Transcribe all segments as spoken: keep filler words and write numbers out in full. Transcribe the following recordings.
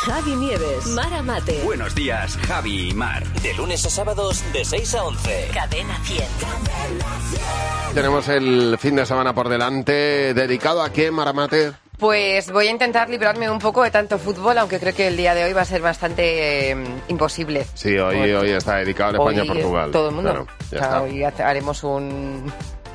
Javi Nieves, Mara Mate. Buenos días, Javi y Mar. De lunes a sábados de seis a once. Cadena cien. Tenemos el fin de semana por delante. ¿Dedicado a qué, Mara Mate? Pues voy a intentar librarme un poco de tanto fútbol, aunque creo que el día de hoy va a ser bastante eh, imposible. Sí, hoy, Porque hoy está dedicado a España-Portugal. Todo el mundo. Claro, ya o sea, está. hoy hace- haremos un,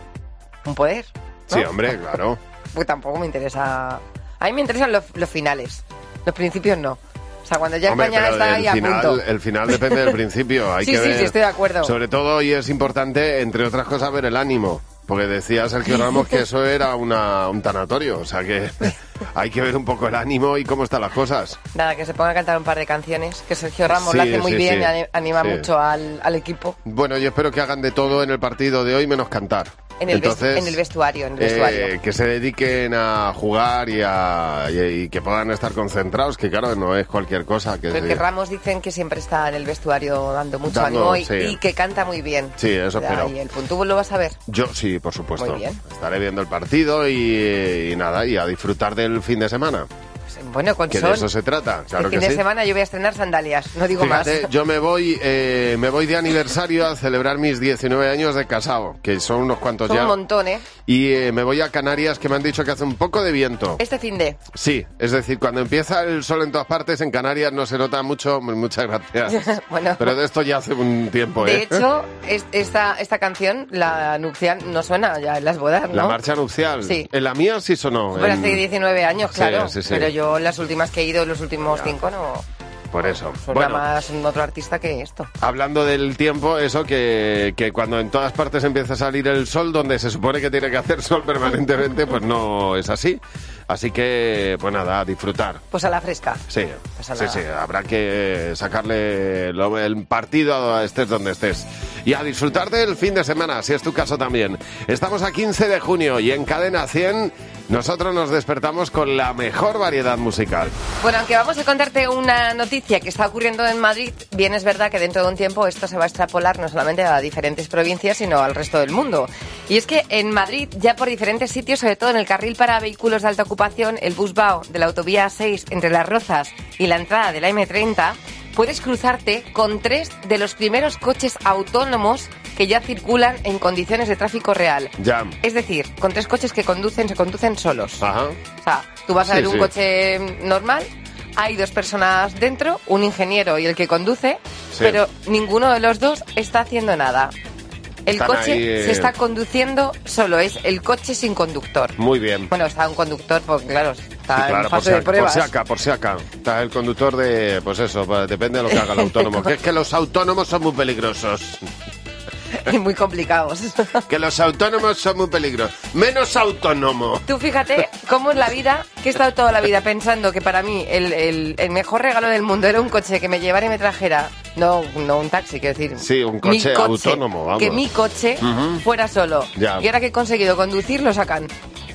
un poder, ¿no? Sí, hombre, claro. Pues tampoco me interesa... A mí me interesan los, los finales, los principios no. O sea, cuando ya Hombre, España pero está el ahí a final, punto. el final depende del principio. Hay Sí, que sí, ver, sí, estoy de acuerdo. Sobre todo hoy es importante, entre otras cosas, ver el ánimo. Porque decía Sergio Ramos que eso era una, un tanatorio. O sea que hay que ver un poco el ánimo y cómo están las cosas. Nada, que se ponga a cantar un par de canciones, que Sergio Ramos Sí, lo hace muy sí, bien sí. y ani- anima Sí. mucho al, al equipo. Bueno, yo espero que hagan de todo en el partido de hoy menos cantar. En el, Entonces, vestu- en el vestuario, en el eh, vestuario. que se dediquen a jugar y, a, y, y que puedan estar concentrados, que claro, no es cualquier cosa. Que Pero se- que Ramos dicen que siempre está en el vestuario dando mucho Dando, ánimo y, sí. y que canta muy bien. Sí, eso O sea, espero. Y el fútbol lo vas a ver. Yo sí, por supuesto. Muy bien. Estaré viendo el partido y, y nada, y a disfrutar del fin de semana. Pues, bueno, con Que sol, de eso se trata, claro el fin que de sí. semana yo voy a estrenar sandalias, no digo Fíjate, más. yo me voy eh, me voy de aniversario a celebrar mis diecinueve años de casado, que son unos cuantos Son ya. un montón, ¿eh? Y eh, me voy a Canarias, que me han dicho que hace un poco de viento. Este fin de... Sí, es decir, cuando empieza el sol en todas partes, en Canarias no se nota mucho. Muchas gracias. Bueno. Pero de esto ya hace un tiempo, De ¿eh? hecho, es- esta, esta canción, la nupcial, no suena ya en las bodas, ¿no? La marcha nupcial. Sí. En la mía sí sonó. Bueno, en- hace diecinueve años, Sí, claro. sí, sí. Pero yo las últimas que he ido, los últimos cinco, no... Por eso. Suena Bueno, más un otro artista que esto. hablando del tiempo, eso que, que cuando en todas partes empieza a salir el sol, donde se supone que tiene que hacer sol permanentemente, pues no es así. Así que, pues nada, a disfrutar. Pues a la fresca. Sí, Pues a sí, la- sí, habrá que sacarle lo- el partido a estés donde estés. Y a disfrutar del fin de semana, si es tu caso también. Estamos a quince de junio y en Cadena cien nosotros nos despertamos con la mejor variedad musical. Bueno, aunque vamos a contarte una noticia que está ocurriendo en Madrid, bien es verdad que dentro de un tiempo esto se va a extrapolar no solamente a diferentes provincias, sino al resto del mundo. Y es que en Madrid, ya por diferentes sitios, sobre todo en el carril para vehículos de alta ocupación, el Busbao de la autovía A seis entre Las Rozas y la entrada de la eme treinta, puedes cruzarte con tres de los primeros coches autónomos que ya circulan en condiciones de tráfico real. Ya. Es decir, con tres coches que conducen, se conducen solos. Ajá. O sea, tú vas a Sí, ver un sí. coche normal, hay dos personas dentro, un ingeniero y el que conduce, Sí. pero ninguno de los dos está haciendo nada. El Están coche ahí, eh. se está conduciendo solo, es el coche sin conductor. Muy bien. Bueno, está un conductor, porque claro, está Sí, claro, en por fase si, de acá, por pruebas. si acá, por si acá. Está el conductor de, pues eso, pues depende de lo que haga el autónomo. Que es que los autónomos son muy peligrosos. Y muy complicados. Que los autónomos son muy peligrosos. Menos autónomo. Tú fíjate cómo es la vida, que he estado toda la vida pensando que para mí el, el- el mejor regalo del mundo era un coche que me llevara y me trajera, no, no un taxi, quiero decir. Sí, un mi coche autónomo, vamos. Que mi coche Ujú. fuera solo. Ya. Y ahora que he conseguido conducir, lo sacan.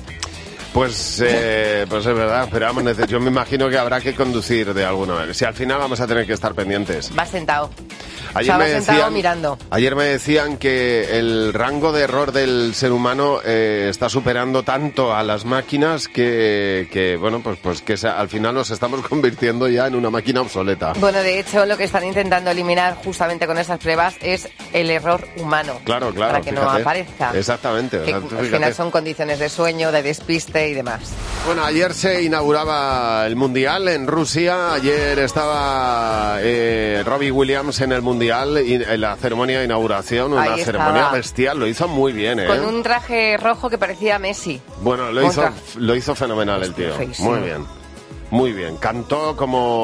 Pues, eh, pues es verdad, pero vamos, nece- yo me imagino que habrá que conducir de alguna manera. Si al final vamos a tener que estar pendientes. Va sentado. Ayer o sea, va me sentado decían, mirando. ayer me decían que el rango de error del ser humano eh, está superando tanto a las máquinas que, que bueno, pues, pues que se- al final nos estamos convirtiendo ya en una máquina obsoleta. Bueno, de hecho, lo que están intentando eliminar justamente con esas pruebas es el error humano. Claro, claro. Para que no fíjate. aparezca. Exactamente. o Que sea, tú al fíjate. final son condiciones de sueño, de despiste y demás. Bueno, ayer se inauguraba el Mundial en Rusia. Ayer estaba eh, Robbie Williams en el Mundial, y en la ceremonia de inauguración, una Ahí ceremonia estaba. bestial. Lo hizo muy bien, ¿eh? Con un traje rojo que parecía Messi. Bueno, lo hizo, Contra- lo hizo fenomenal el tío. feísimo. Muy bien. Muy bien. Cantó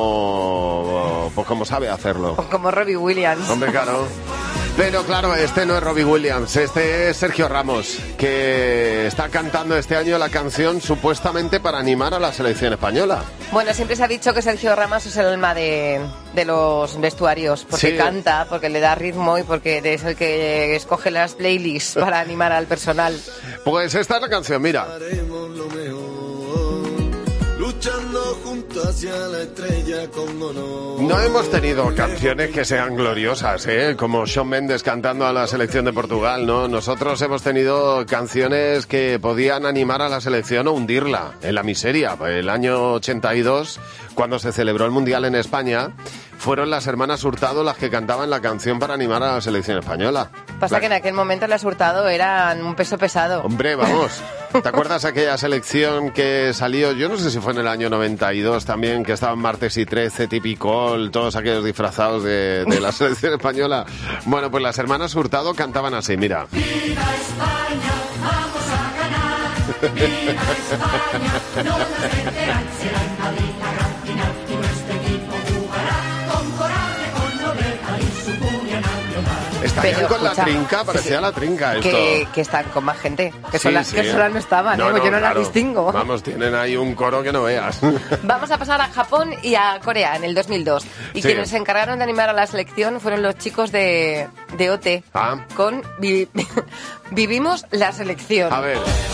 como, pues como sabe hacerlo. Como Robbie Williams. Hombre, claro. Pero claro, este no es Robbie Williams, este es Sergio Ramos, que está cantando este año la canción supuestamente para animar a la selección española. Bueno, siempre se ha dicho que Sergio Ramos es el alma de, de los vestuarios, porque Sí. canta, porque le da ritmo y porque es el que escoge las playlists para animar al personal. Pues esta es la canción, mira. luchando juntos hacia la estrella con honor. No hemos tenido canciones que sean gloriosas, ¿eh? Como Shawn Mendes cantando a la selección de Portugal, ¿no? Nosotros hemos tenido canciones que podían animar a la selección o hundirla en la miseria. El año ochenta y dos, cuando se celebró el Mundial en España, fueron las hermanas Hurtado las que cantaban la canción para animar a la selección española. Pasa la... que en aquel momento las Hurtado eran un peso pesado. Hombre, vamos. ¿Te acuerdas aquella selección que salió, yo no sé si fue en el año noventa y dos también, que estaban Martes y Trece, Tipicol, todos aquellos disfrazados de, de la selección española? Bueno, pues las hermanas Hurtado cantaban así, mira. ¡Viva España! ¡Vamos a ganar! ¡Viva España! ¡No nos vencerán! Será en Madrid la gran final y nuestro equipo jugará con coraje, con nobleza y su puñal nacional. Estarían Pero, con escucha, la trinca, parecía sí, la trinca esto. Que, que están con más gente, que son Sí, las sí. que solas no estaban, No, ¿eh? no, Yo no claro. las distingo. Vamos, tienen ahí un coro que no veas. Vamos a pasar a Japón y a Corea en el dos mil dos. Y Sí. quienes se encargaron de animar a la selección fueron los chicos de, de O T. Ah. Con Vi- Vivimos la selección. A ver.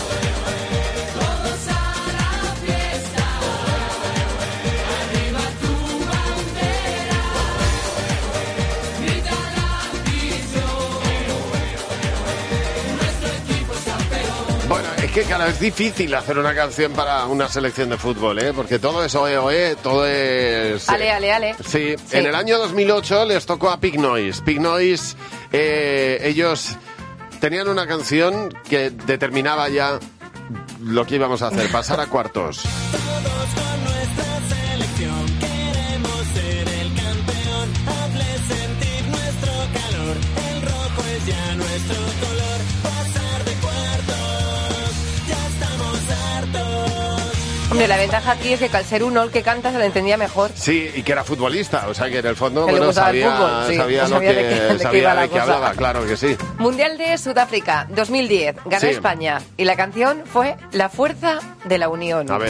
Bueno, es que claro, es difícil hacer una canción para una selección de fútbol, ¿eh? Porque todo es oe oe, todo es... Ale, ale, ale. Sí, Sí. en el año dos mil ocho les tocó a Pig Noise. Pig Noise, eh, ellos tenían una canción que determinaba ya lo que íbamos a hacer, pasar a cuartos. Todos con nuestra selección queremos ser el campeón. Hazle sentir nuestro calor. El rojo es ya nuestro color. Pasar de cuartos, ya estamos hartos. Hombre, la ventaja aquí es que al ser uno el que canta se le entendía mejor. Sí, y que era futbolista, o sea que en el fondo Que le bueno, gustaba el sabía, fútbol, sí, sabía no lo sabía que, de qué- de qué sabía iba la de qué cosa. hablaba, claro que sí. Mundial de Sudáfrica, dos mil diez. Ganó Sí. España. Y la canción fue La fuerza de la unión. A ver.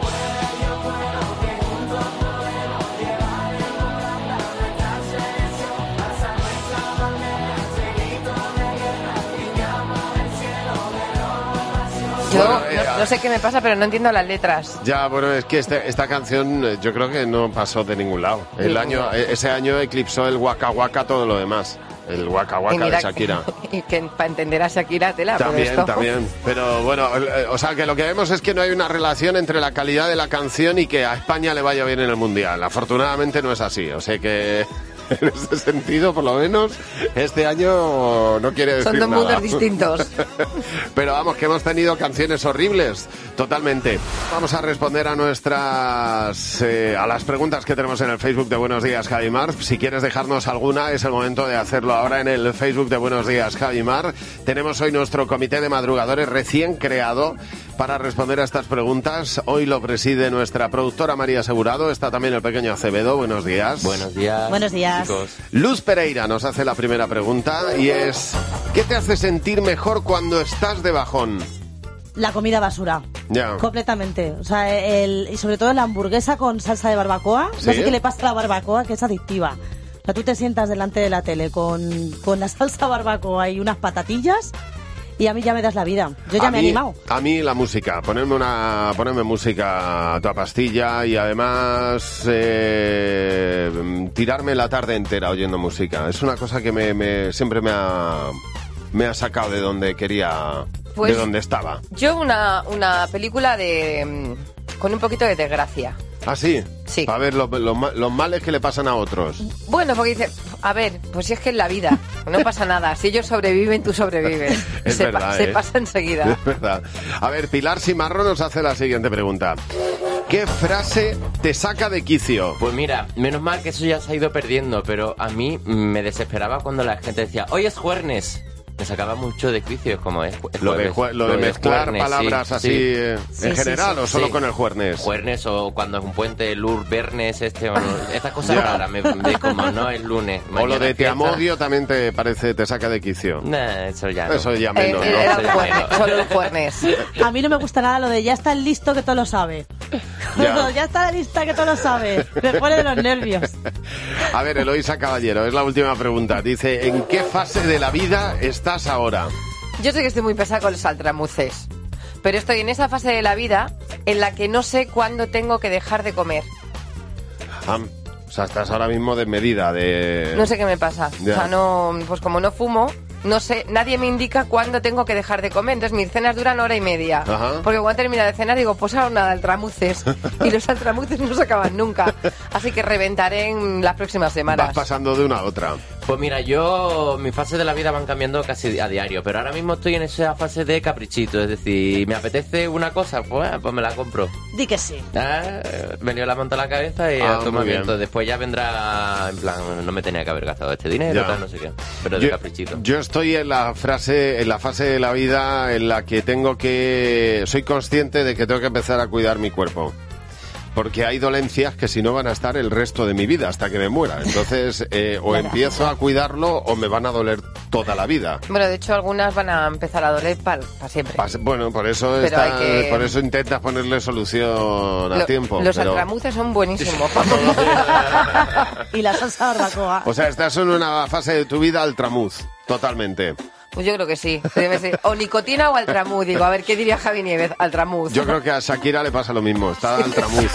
Yo Bueno, eh, no, no sé qué me pasa, pero no entiendo las letras. Ya, bueno, es que este- esta canción eh, yo creo que no pasó de ningún lado. El Ninguno. año, eh, ese año eclipsó el Waka Waka todo lo demás. El Waka Y Waka de mira- Shakira. Y que para entender a Shakira tela. pero También, esto- también. Pero bueno, eh, o sea que lo que vemos es que no hay una relación entre la calidad de la canción y que a España le vaya bien en el Mundial. Afortunadamente no es así. O sea que en ese sentido, por lo menos, este año no quiere decir Son dos nada. mundos distintos. Pero vamos, que hemos tenido canciones horribles, totalmente. Vamos a responder a nuestras, eh, a las preguntas que tenemos en el Facebook de Buenos Días, Javi Mar. Si quieres dejarnos alguna, es el momento de hacerlo ahora en el Facebook de Buenos Días, Javi Mar. Tenemos hoy nuestro comité de madrugadores recién creado para responder a estas preguntas. Hoy lo preside nuestra productora María Asegurado. Está también el pequeño Acevedo. Buenos días. Buenos días. Buenos días. Chicos. Luz Pereira nos hace la primera pregunta y es: ¿qué te hace sentir mejor cuando estás de bajón? La comida basura. Ya. Completamente. O sea, el, y sobre todo la hamburguesa con salsa de barbacoa. ¿Sí? No sé qué le pasa a la barbacoa, que es adictiva. O sea, tú te sientas delante de la tele con, con la salsa barbacoa y unas patatillas y a mí ya me das la vida. Yo ya a me he mí, animado. A mí la música, ponerme una, ponerme música a toda pastilla y además eh, tirarme la tarde entera oyendo música. Es una cosa que me, me- siempre me ha, me ha sacado de donde quería, Pues- de donde estaba. Yo una, una película de mm, con un poquito de desgracia. ¿Ah, sí? Sí. A ver, lo- lo ma- los males que le pasan a otros. Bueno, porque dice, a ver, pues si es que es la vida, no pasa nada. Si ellos sobreviven, tú sobrevives. Es se, verdad, se ¿eh? pasa enseguida. Es verdad. A ver, Pilar Simarro nos hace la siguiente pregunta. ¿Qué frase te saca de quicio? Pues mira, menos mal que eso ya se ha ido perdiendo, pero a mí me desesperaba cuando la gente decía, hoy es jueves. Me sacaba mucho de quicio, como es, es Lo de, jueves. jue- lo de mezclar juernes, palabras sí, así sí. eh, Sí, en sí, general sí. o solo Sí. con el juernes. Juernes o cuando es un puente, lur, vernes, este, o no, estas cosas Ya. raras, me, de como no es lunes. O lo mañana de te fiesta. amodio también te parece, te saca de quicio. Nah, eso ya no. Eso ya Eh, menos, eh, ¿no? era Eso el ya juernes, menos. solo el juernes. A mí no me gusta nada lo de ya está listo que todo lo sabe. Ya. Ya, está lista que todo lo sabe. Me pone de los nervios. A ver, Eloísa Caballero, es la última pregunta. Dice, ¿en qué fase de la vida estás ahora? Yo sé que estoy muy pesada con los altramuces. pero estoy en esa fase de la vida en la que no sé cuándo tengo que dejar de comer. Ah, o sea, estás ahora mismo desmedida, de... No sé qué me pasa. Ya. O sea, no, pues como no fumo, no sé, nadie me indica cuándo tengo que dejar de comer. Entonces mis cenas duran hora y media. Ajá. Porque cuando termino de cenar digo, pues ahora nada, altramuces. Y los altramuces no se acaban nunca. Así que reventaré en las próximas semanas. Vas pasando de una a otra. Pues mira, yo, mis fases de la vida van cambiando casi a diario, pero ahora mismo estoy en esa fase de caprichito, es decir, me apetece una cosa, pues, pues me la compro. Di que sí. Ah, me dio la manta a la cabeza y Ah, a tomar muy bien. viento. Después ya vendrá, en plan, no me tenía que haber gastado este dinero, Ya. tal, no sé qué, pero de Yo, caprichito. yo estoy en la frase, en la fase de la vida en la que tengo que... Soy consciente de que tengo que empezar a cuidar mi cuerpo. Porque hay dolencias que si no van a estar el resto de mi vida hasta que me muera. Entonces, eh, o Claro. empiezo a cuidarlo o me van a doler toda la vida. Bueno, de hecho algunas van a empezar a doler para siempre. Pas- Bueno, por eso Pero está, hay que- por eso intentas ponerle solución a Lo- tiempo. Los pero- altramuces son buenísimos. Y la salsa barbacoa. O sea, estás en una fase de tu vida altramuz, totalmente. Pues yo creo que sí. Debe ser. O nicotina o altramuz. Digo, a ver, ¿qué diría Javi Nieves? Altramuz. Yo creo que a Shakira le pasa lo mismo, está altramuz.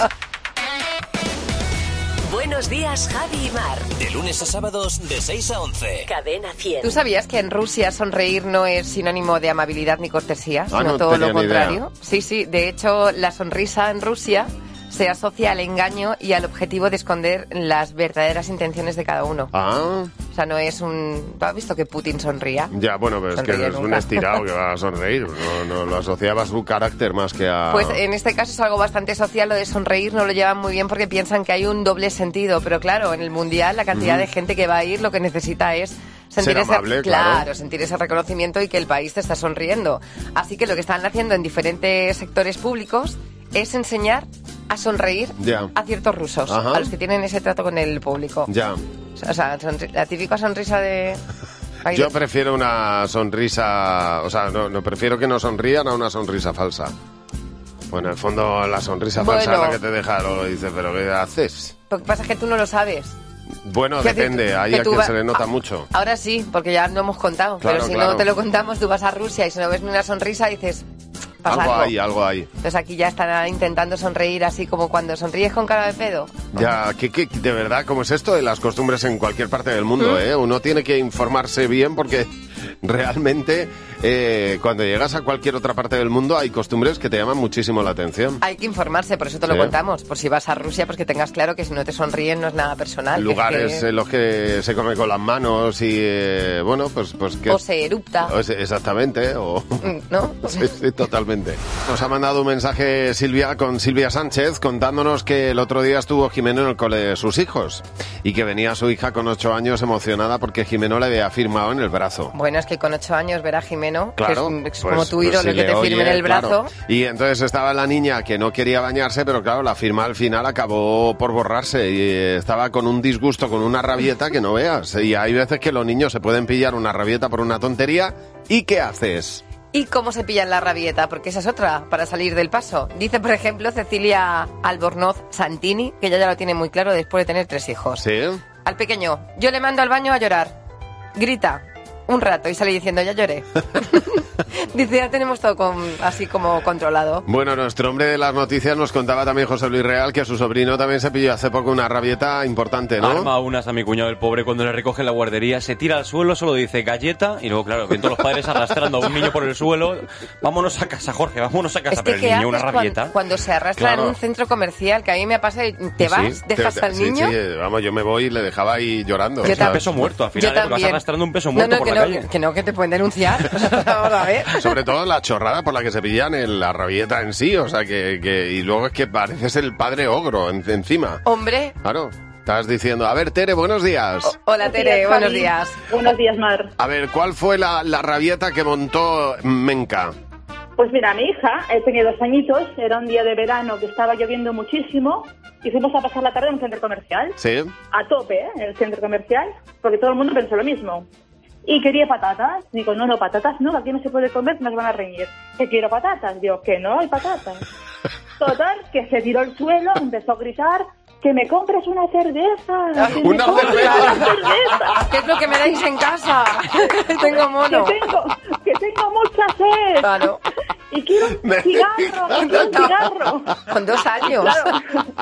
Buenos días, Javi y Mar. De lunes a sábados de seis a once. Cadena cien. ¿Tú sabías que en Rusia sonreír no es sinónimo de amabilidad ni cortesía, Ah, sino no todo tenía lo ni contrario? Sí, sí. De hecho, la sonrisa en Rusia se asocia al engaño y al objetivo de esconder las verdaderas intenciones de cada uno. Ah, O sea, no es un... ¿Tú has visto que Putin sonría? ya, bueno, pero es que Sonríe es un nunca. estirado que va a sonreír. No, no lo asociaba a su carácter más que a... Pues en este caso es algo bastante social, lo de sonreír no lo llevan muy bien porque piensan que hay un doble sentido, pero claro, en el Mundial la cantidad de gente que va a ir lo que necesita es sentir Ser ese, amable, claro. claro, sentir ese reconocimiento y que el país te está sonriendo. Así que lo que están haciendo en diferentes sectores públicos es enseñar a sonreír Ya. a ciertos rusos, Ajá. a los que tienen ese trato con el público. Ya. O sea, sonri- la típica sonrisa de... Ay, Yo de- prefiero una sonrisa... O sea, no, no prefiero que no sonrían a una sonrisa falsa. Pues en el fondo la sonrisa falsa es Bueno. la que te deja, lo dices, pero ¿qué haces? Lo que pasa es que tú no lo sabes. Bueno, Quiero decir, depende, tú- ahí que a tú quien va- se le nota a- mucho. Ahora sí, porque ya lo hemos contado. Claro, pero si claro. no te lo contamos, tú vas a Rusia y si no ves ni una sonrisa dices, pasa Algo algo. hay, algo hay. Entonces aquí ya están intentando sonreír así como cuando sonríes con cara de pedo. Ya, que, que, de verdad, ¿cómo es esto de las costumbres en cualquier parte del mundo? ¿eh? Uno tiene que informarse bien porque realmente eh, cuando llegas a cualquier otra parte del mundo hay costumbres que te llaman muchísimo la atención. Hay que informarse, por eso te lo Sí. contamos. Por si vas a Rusia, pues que tengas claro que si no te sonríen no es nada personal. que es Lugares que- en los que se come con las manos y, eh, bueno, pues, pues que... O se erupta, o se- exactamente, o... ¿no? Sí, sí, totalmente. Nos ha mandado un mensaje Silvia con Silvia Sánchez contándonos que el otro día estuvo Jimeno en el cole de sus hijos y que venía su hija con ocho años emocionada porque Jimeno le había firmado en el brazo. Bueno, es que con ocho años ver a Jimeno, Claro, que es, es pues- como tu pues ídolo si que le te firme en oye, el brazo. claro. Y entonces estaba la niña que no quería bañarse, pero claro, la firma al final acabó por borrarse y eh, estaba con un disgusto, con una rabieta que no veas. Y hay veces que los niños se pueden pillar una rabieta por una tontería. ¿Y qué haces? ¿Y cómo se pillan la rabieta? Porque esa es otra, para salir del paso. Dice, por ejemplo, Cecilia Albornoz Santini, que ella ya lo tiene muy claro después de tener tres hijos. ¿Sí? Al pequeño, yo le mando al baño a llorar. Grita un rato y sale diciendo, ya lloré. Dice, ya tenemos todo con- así como controlado. Bueno, nuestro hombre de las noticias nos contaba también José Luis Real que su sobrino también se pilló hace poco una rabieta importante, ¿no? Arma unas a mi cuñado el pobre cuando le recoge en la guardería, se tira al suelo, solo dice galleta y luego, claro, ven todos los padres arrastrando a un niño por el suelo. Vámonos a casa, Jorge, vámonos a casa. Es que, Pero el ¿qué niño haces una cuando, rabieta. cuando se arrastra Claro. en un centro comercial? Que a mí me pasa, y te vas, Sí, dejas te- al sí, niño... sí, vamos, yo me voy y le dejaba ahí llorando. Yo o sea, Un peso muerto, al final, Yo ¿eh? Porque vas también. arrastrando un peso No, muerto no, por que la no, calle. que no, que te pueden denunciar. Vamos a ver. Sobre todo la chorrada por la que se pillan en la rabieta en sí, o sea, que, que y luego es que pareces el padre ogro en- encima. Hombre, Claro, estás diciendo, a ver, Tere, buenos días. o- hola Tere, buenos días. Buenos días, Mar. A ver, ¿cuál fue la, la rabieta que montó Menca? Pues mira, mi hija eh, tenía dos añitos, era un día de verano que estaba lloviendo muchísimo y fuimos a pasar la tarde en un centro comercial, ¿Sí? a tope, ¿eh? En el centro comercial, porque todo el mundo pensó lo mismo. Y quería patatas. Digo, no, no, patatas no, aquí no se puede comer, nos van a reñir. Que quiero patatas. Digo, que no hay patatas. Total, que se tiró al suelo, empezó a gritar, que me compres una cerveza. Que me ¡Una compres cerveza! una cerveza. ¿Qué es lo que me dais en casa? Tengo Que mono. tengo, que tengo mucha sed. Claro. y quiero un Me cigarro, quiero un cigarro. Con dos años. Claro,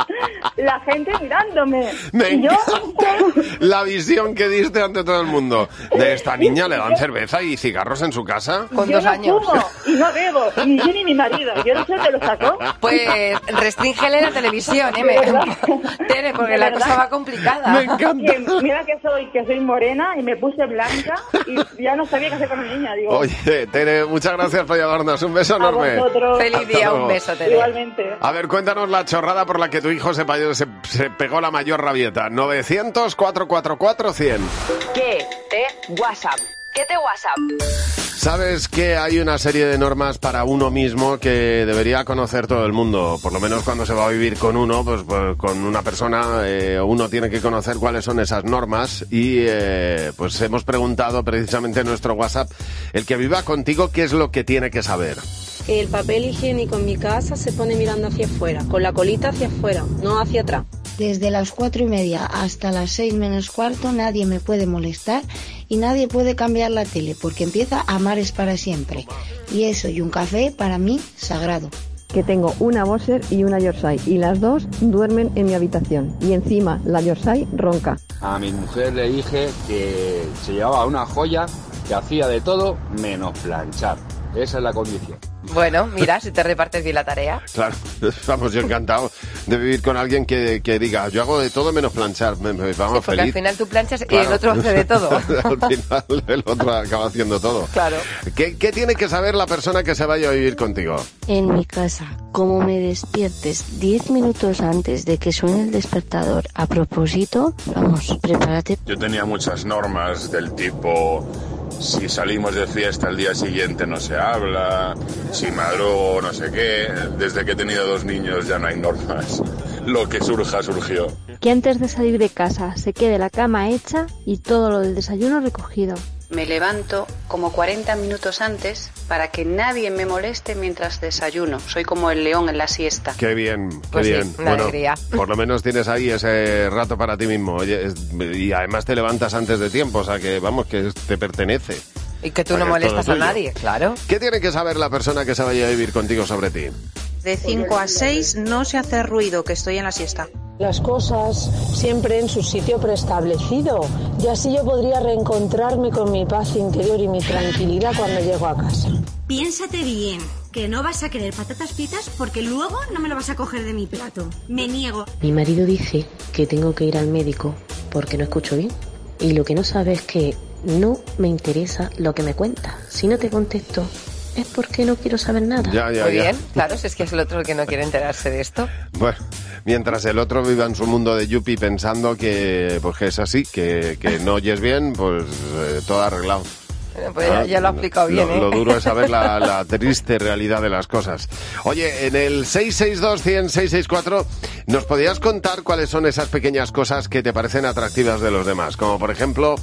la gente mirándome. Me y yo, encanta la visión que diste ante todo el mundo. De esta niña le dan cerveza y cigarros en su casa. Con yo dos no años. fumo y no bebo, ni yo ni mi marido. Yo no sé dónde lo sacó. Pues restríngele la televisión, ¿eh? Me- Tere, porque De la verdad. cosa va complicada. Me encanta. Que mira que soy, que soy morena y me puse blanca y ya no sabía qué hacer con la niña. Digo, Oye, Tere, muchas gracias por llamarnos. Un beso a enorme. vosotros. Feliz día, un beso, Tere. Igualmente. A ver, cuéntanos la chorrada por la que tu hijo se, pa- se, se pegó la mayor rabieta. novecientos, cuatrocientos cuarenta y cuatro, cien. ¿Qué te WhatsApp? ¿Qué te WhatsApp? Sabes que hay una serie de normas para uno mismo que debería conocer todo el mundo. Por lo menos cuando se va a vivir con uno, pues, pues con una persona, eh, uno tiene que conocer cuáles son esas normas. Y eh, pues hemos preguntado precisamente en nuestro WhatsApp, el que viva contigo, ¿qué es lo que tiene que saber? Que el papel higiénico en mi casa se pone mirando hacia afuera, con la colita hacia afuera, no hacia atrás. Desde las cuatro y media hasta las seis menos cuarto nadie me puede molestar y nadie puede cambiar la tele porque empieza a Mares para siempre. Y eso y un café para mí sagrado. Que tengo una Boxer y una Yorkshire y las dos duermen en mi habitación y encima la Yorkshire ronca. A mi mujer le dije que se llevaba una joya que hacía de todo menos planchar. Esa es la condición. Bueno, mira, si te repartes bien la tarea. Claro, vamos, yo encantado de vivir con alguien que, que diga, yo hago de todo menos planchar, me, me, vamos, Sí, porque feliz. al final tú planchas y Claro. el otro hace de todo. Al final el otro acaba haciendo todo. Claro. ¿Qué, ¿Qué tiene que saber la persona que se vaya a vivir contigo? En mi casa, como me despiertes diez minutos antes de que suene el despertador a propósito, vamos, prepárate. Yo tenía muchas normas del tipo, si salimos de fiesta al día siguiente no se habla, si madrugo no sé qué. Desde que he tenido dos niños ya no hay normas. Lo que surja, surgió. Que antes de salir de casa se quede la cama hecha y todo lo del desayuno recogido. Me levanto como cuarenta minutos antes para que nadie me moleste mientras desayuno. Soy como el león en la siesta. Qué bien, qué Pues sí, bien. una alegría. Por lo menos tienes ahí ese rato para ti mismo. Oye, es- y además te levantas antes de tiempo, o sea que, vamos, que es- te pertenece. Y que tú O sea, no que es todo molestas a tuyo. nadie, claro. ¿Qué tiene que saber la persona que se vaya a vivir contigo sobre ti? De cinco a seis no se hace ruido, que estoy en la siesta. Las cosas siempre en su sitio preestablecido. Y así yo podría reencontrarme con mi paz interior y mi tranquilidad cuando llego a casa. Piénsate bien, que no vas a querer patatas fritas porque luego no me lo vas a coger de mi plato. Me niego. Mi marido dice que tengo que ir al médico porque no escucho bien. Y lo que no sabe es que no me interesa lo que me cuenta. Si no te contesto, es porque no quiero saber nada. Ya, ya, Muy ya. bien, claro, si es que es el otro el que no quiere enterarse de esto. Bueno, mientras el otro viva en su mundo de yuppie pensando que, pues, que es así, que, que no oyes bien, pues eh, todo arreglado. Bueno, pues ya, ya lo ha explicado bien, lo, ¿eh? lo duro es saber la, la triste realidad de las cosas. Oye, en el seis seis dos, cien, seiscientos sesenta y cuatro, ¿nos podías contar cuáles son esas pequeñas cosas que te parecen atractivas de los demás? Como, por ejemplo,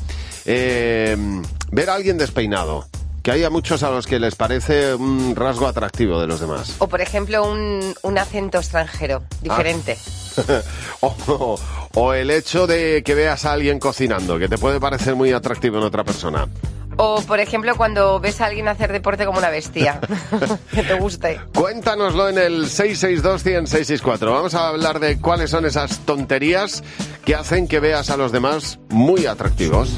eh, ver a alguien despeinado. Que haya muchos a los que les parece un rasgo atractivo de los demás. O, por ejemplo, un, un acento extranjero, diferente. o, o- o el hecho de que veas a alguien cocinando, que te puede parecer muy atractivo en otra persona. O, por ejemplo, cuando ves a alguien hacer deporte como una bestia. Que te guste. Cuéntanoslo en el seis seis dos, cien, seiscientos sesenta y cuatro. Vamos a hablar de cuáles son esas tonterías que hacen que veas a los demás muy atractivos.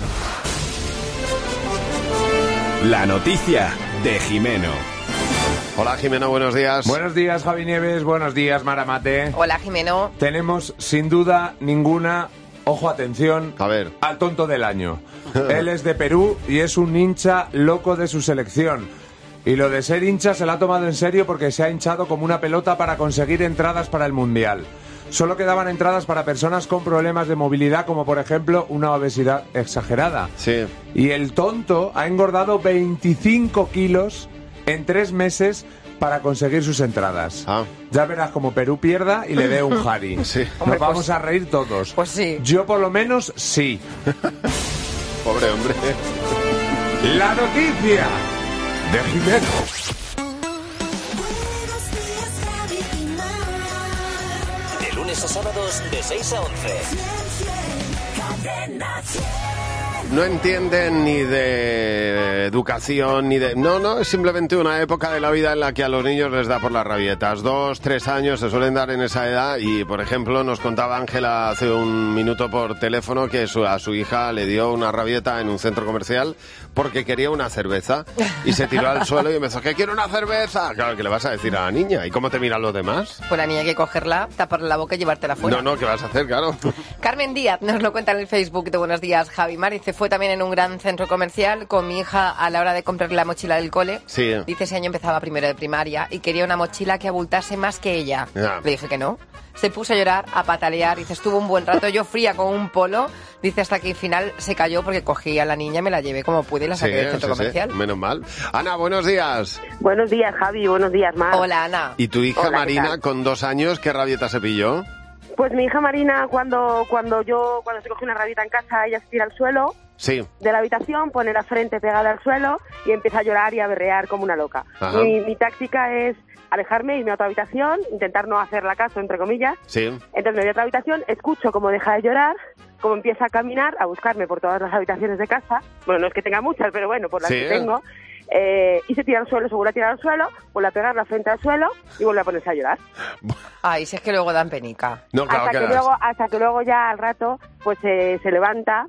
La noticia de Jimeno. Hola, Jimeno, buenos días. Buenos días, Javi Nieves. Buenos días, Maramate. Hola, Jimeno. Tenemos, sin duda ninguna, ojo, atención, a ver, al tonto del año. Él es de Perú y es un hincha loco de su selección. Y lo de ser hincha se lo ha tomado en serio porque se ha hinchado como una pelota para conseguir entradas para el Mundial. Solo quedaban entradas para personas con problemas de movilidad, como por ejemplo una obesidad exagerada. Sí. Y el tonto ha engordado veinticinco kilos en tres meses para conseguir sus entradas. Ah. Ya verás como Perú pierda y le dé un Jari. Sí. Nos Hombre, vamos pues- a reír todos. Pues sí. Yo por lo menos sí. Pobre hombre. La noticia de Jimeno. De lunes a sábados de seis a once. no entienden ni de educación, ni de... No, no, es simplemente una época de la vida en la que a los niños les da por las rabietas. Dos, tres años se suelen dar en esa edad y, por ejemplo, nos contaba Ángela hace un minuto por teléfono que su, a su hija le dio una rabieta en un centro comercial porque quería una cerveza y se tiró al suelo y empezó, ¿que quiero una cerveza? Claro, ¿qué le vas a decir a la niña? ¿Y cómo te miran los demás? Pues la niña hay que cogerla, taparle la boca y llevártela fuera. No, no, ¿qué vas a hacer? Claro. Carmen Díaz nos lo cuenta en el Facebook de Buenos Días, Javi Mar. Dice, fue también en un gran centro comercial con mi hija a la hora de comprarle la mochila del cole. Sí. Dice, ese año empezaba primero de primaria y quería una mochila que abultase más que ella. Ya. Le dije que no. Se puso a llorar, a patalear. Dice, estuvo un buen rato, yo fría con un polo. Dice, hasta que al final se cayó porque cogí a la niña, me la llevé como pude y la saqué Sí, del centro sí, sí. comercial. Menos mal. Ana, buenos días. Buenos días, Javi. Buenos días, Mar. Hola, Ana. ¿Y tu hija Hola, ¿qué Marina, tal? con dos años, qué rabieta se pilló? Pues mi hija Marina, cuando cuando yo cuando se coge una rabieta en casa, ella se tira al suelo Sí. de la habitación, pone la frente pegada al suelo y empieza a llorar y a berrear como una loca. Ajá. Mi, mi táctica es alejarme, irme a otra habitación, intentar no hacerla caso, entre comillas. Sí. Entonces me voy a otra habitación, escucho cómo deja de llorar, cómo empieza a caminar, a buscarme por todas las habitaciones de casa. Bueno, no es que tenga muchas, pero bueno, por las Sí. que tengo. Eh, y se tira al suelo, se vuelve a tirar al suelo, vuelve a pegar la frente al suelo y vuelve a ponerse a llorar. Ay, si es que luego dan penica. No, claro, hasta, que quedas. luego, hasta que luego ya al rato pues eh, se levanta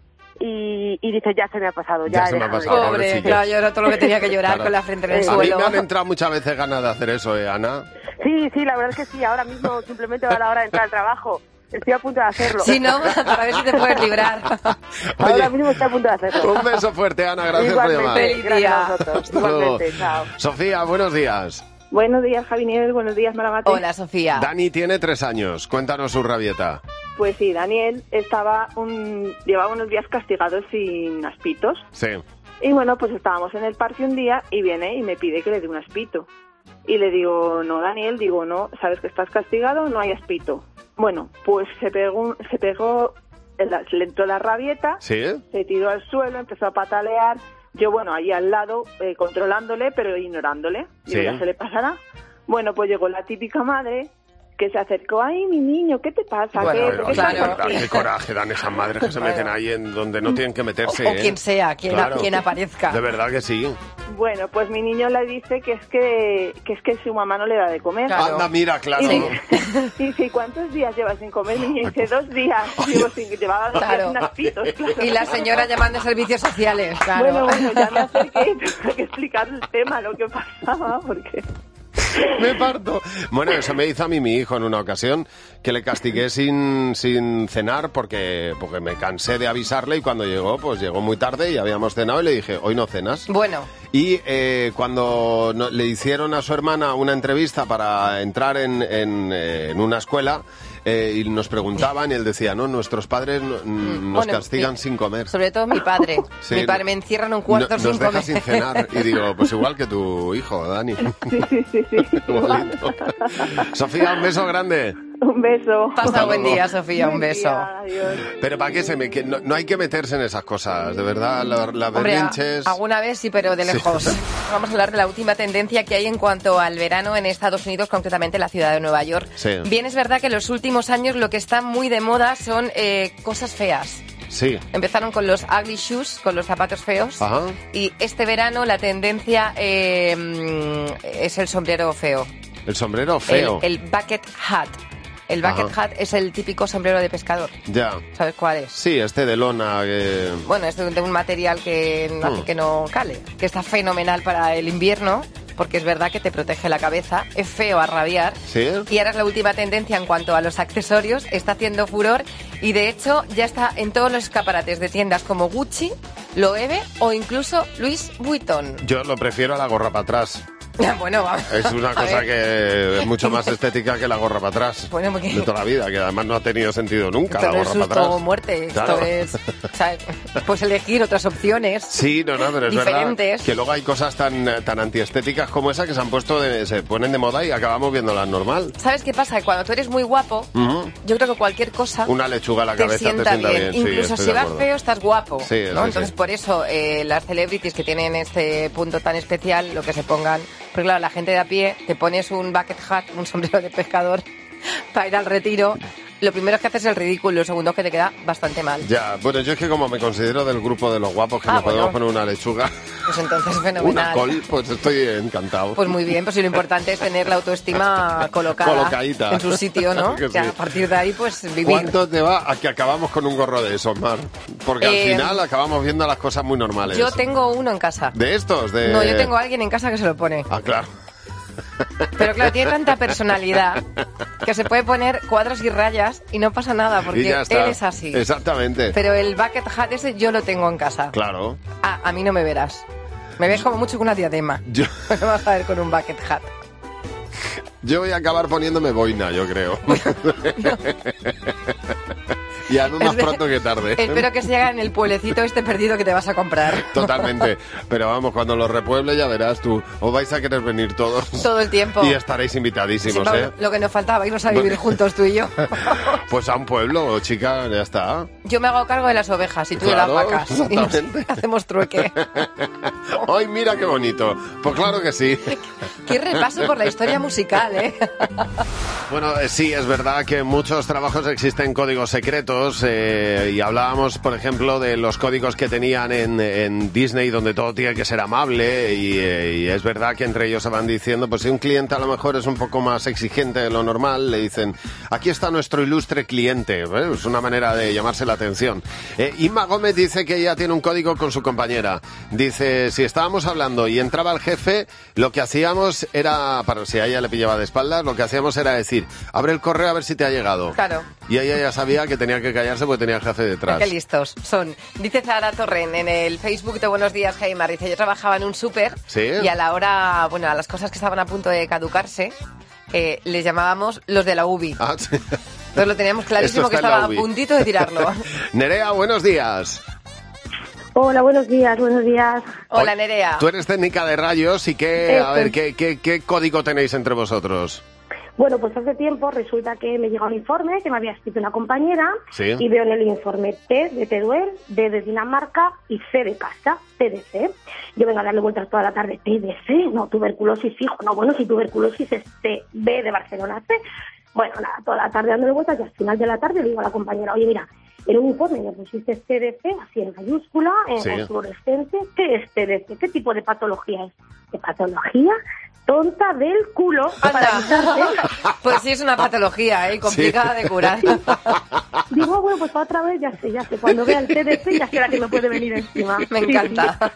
y, y dice, ya se me ha pasado. Ya, Ya se me ha déjame pasado, llorar". Pobre, pobrecilla. claro, lloró todo lo que tenía que llorar Claro. con la frente en el Eh, A mí suelo. me han entrado muchas veces ganas de hacer eso, ¿eh, Ana? Sí, sí, la verdad es que sí, ahora mismo simplemente va a la hora de entrar al trabajo. Estoy a punto de hacerlo. Sí, ¿no? Para ver si te puedes librar. Ahora mismo estoy a punto de hacerlo. Un beso fuerte, Ana, gracias por llamar. Igualmente, gracias a Día. vosotros. Hasta luego. Igualmente, chao. Sofía, buenos días. Buenos días, Javi Nieves. Buenos días, Maragate. Hola, Sofía. Dani tiene tres años. Cuéntanos su rabieta. Pues sí, Daniel estaba un, llevaba unos días castigado sin aspitos. Sí. Y bueno, pues estábamos en el parque un día y viene y me pide que le dé un aspito. Y le digo, no, Daniel, digo, no, sabes que estás castigado, no hay aspito. Bueno, pues se pegó, se pegó, le entró la rabieta, ¿Sí? se tiró al suelo, empezó a patalear. Yo, bueno, ahí al lado, eh, controlándole, pero ignorándole. Digo, Sí. ya se le pasará. Bueno, pues llegó la típica madre que se acercó, ay, mi niño, ¿qué te pasa? Bueno, ¿Qué, Oye, ¿por qué oye, estás de verdad, así?". qué coraje dan esas madres que se meten ahí en donde no tienen que meterse. O ¿eh? quien sea, quien, Claro. quien aparezca. De verdad que sí. Bueno, pues mi niño le dice que es que, que es que su mamá no le da de comer. Claro. Anda, mira, claro. Y dice, dice, ¿y cuántos días llevas sin comer? Mi niño dice, dos días. Digo, sin que llevaba dos días Claro. sin aspitos, claro. Y la señora llamando a servicios sociales, claro. Bueno, bueno, ya me acerqué y tuve que explicar el tema, lo que pasaba, porque... Me parto. Bueno, eso me hizo a mí mi hijo en una ocasión, que le castigué sin, sin cenar porque, porque me cansé de avisarle y cuando llegó, pues llegó muy tarde y habíamos cenado y le dije, hoy no cenas. Bueno, Y eh, cuando no- le hicieron a su hermana una entrevista para entrar en, en, eh, en una escuela eh, y nos preguntaban y él decía, no, nuestros padres no- nos bueno, castigan mi- sin comer. sobre todo mi padre. Sí, mi padre me encierra en un cuarto No- sin nos deja comer. sin cenar. Y digo, pues igual que tu hijo, Dani. Sí, sí, sí, sí. Igualito. Sofía, un beso grande. Un beso. Pasa buen día, Sofía, un Buen beso. día, adiós. Pero ¿para qué se me...? Que no, no hay que meterse en esas cosas, de verdad, la- las Hombre, a- berrinches... alguna vez sí, pero de Sí. lejos. Vamos a hablar de la última tendencia que hay en cuanto al verano en Estados Unidos, concretamente en la ciudad de Nueva York. Sí. Bien, es verdad que en los últimos años lo que está muy de moda son eh, cosas feas. Sí. Empezaron con los ugly shoes, con los zapatos feos. Ajá. Y este verano la tendencia eh, mm, es el sombrero feo. El sombrero feo. El, el bucket hat. El bucket Ajá. hat es el típico sombrero de pescador. Ya. ¿Sabes cuál es? Sí, este de lona que... Bueno, es de de un material que no hace Hmm. que no cale, que está fenomenal para el invierno, porque es verdad que te protege la cabeza, es feo a rabiar. ¿Sí? Y ahora es la última tendencia en cuanto a los accesorios, está haciendo furor y de hecho ya está en todos los escaparates de tiendas como Gucci, Loewe o incluso Louis Vuitton. Yo lo prefiero a la gorra para atrás. Bueno, vamos. Es una A cosa ver. que es mucho más estética que la gorra para atrás. Bueno, porque- De toda la vida, que además no ha tenido sentido nunca Esto la no es gorra para susto atrás. o muerte, Claro. esto es... ¿sabes? Puedes elegir otras opciones. Sí, no, no, pero es verdad Diferentes. que luego hay cosas tan, tan antiestéticas como esa que se han puesto, de- se ponen de moda y acabamos viéndolas normal. ¿Sabes qué pasa? Cuando tú eres muy guapo, Ujú. yo creo que cualquier cosa Una lechuga a la te cabeza sienta, te sienta bien. bien. sí, Incluso estoy si de vas acuerdo. feo, estás guapo. Sí, ¿no? sí, Entonces, sí. por eso, eh, las celebrities que tienen este punto tan especial, lo que se pongan... Porque claro, la gente de a pie, te pones un bucket hat, un sombrero de pescador, para ir al retiro, lo primero es que haces el ridículo, lo segundo es que te queda bastante mal. Ya, bueno, yo es que como me considero del grupo de los guapos que Ah, nos podemos bueno. poner una lechuga, Pues entonces una fenomenal. col, pues estoy encantado. Pues muy bien, pues sí, lo importante es tener la autoestima colocada Colocadita. en su sitio, ¿no? Que Que sí. a partir de ahí, pues vivir. ¿Cuánto te va a que acabamos con un gorro de esos, Mar? Porque al Eh, final acabamos viendo las cosas muy normales. Yo tengo uno en casa. ¿De estos? De... No, yo tengo a alguien en casa que se lo pone. Ah, claro. Pero claro, tiene tanta personalidad que se puede poner cuadros y rayas y no pasa nada, Y porque ya está. él es así. Exactamente. Pero el bucket hat ese yo lo tengo en casa. Claro. Ah, a mí no me verás. Me ves como mucho con una diadema. Yo, No me vas a ver con un bucket hat. yo voy a acabar poniéndome boina, yo creo. Y ando más Espe- pronto que tarde. Espero que se haga en el pueblecito este perdido que te vas a comprar. Totalmente. Pero vamos, cuando lo repueble ya verás tú. Os vais a querer venir todos. Todo el tiempo. Y estaréis invitadísimos, Sí, ¿eh? lo que nos faltaba, irnos a vivir juntos tú y yo. Pues a un pueblo, chica, ya está. Yo me hago cargo de las ovejas y tú Claro, de las vacas. Y nos exactamente. hacemos trueque. ¡Ay, mira qué bonito! Pues claro que sí. Qué repaso por la historia musical, ¿eh? Bueno, eh, sí, es verdad que en muchos trabajos existen códigos secretos eh, y hablábamos, por ejemplo, de los códigos que tenían en, en Disney, donde todo tiene que ser amable y, eh, y es verdad que entre ellos se van diciendo, pues si un cliente a lo mejor es un poco más exigente de lo normal, le dicen, aquí está nuestro ilustre cliente. ¿Eh? Es una manera de llamarse la atención. Eh, Inma Gómez dice que ella tiene un código con su compañera. Dice, si estábamos hablando y entraba el jefe, lo que hacíamos era, para si a ella le pillaba de espaldas, lo que hacíamos era decir, abre el correo a ver si te ha llegado. Claro. Y ella ya sabía que tenía que callarse porque tenía el jefe detrás. Qué listos son. Dice Zara Torren en el Facebook de Buenos Días, Jaimar. Dice, yo trabajaba en un súper ¿Sí? y a la hora, bueno, a las cosas que estaban a punto de caducarse, eh, les llamábamos los de la U B I. Ah, sí. Entonces lo teníamos clarísimo Esto que está en la estaba U B I. a puntito de tirarlo. Nerea, buenos días. Hola, buenos días, buenos días. Hola, Nerea. Tú eres técnica de rayos y qué, a Eso. ver, ¿qué, qué, qué código tenéis entre vosotros? Bueno, pues hace tiempo resulta que me llega un informe que me había escrito una compañera Sí. y veo en el informe T de Teruel, D de Dinamarca y C de casa, T D C. Yo vengo a darle vueltas toda la tarde, T D C, no, tuberculosis fijo, no, bueno, si tuberculosis es T, B de Barcelona, C. Bueno, nada, toda la tarde dándole vueltas y al final de la tarde le digo a la compañera, oye, mira, en un informe me pusiste T D C, así en mayúscula, en Sí. en fluorescente, ¿qué es T D C? ¿Qué tipo de patología es? ¿De patología? Tonta del culo. Para avisarte. Pues sí, es una patología, ¿eh? Complicada Sí. de curar. Digo, bueno, pues otra vez, ya sé, ya sé. Cuando vea el T D C, ya sé la que me puede venir encima. Me encanta.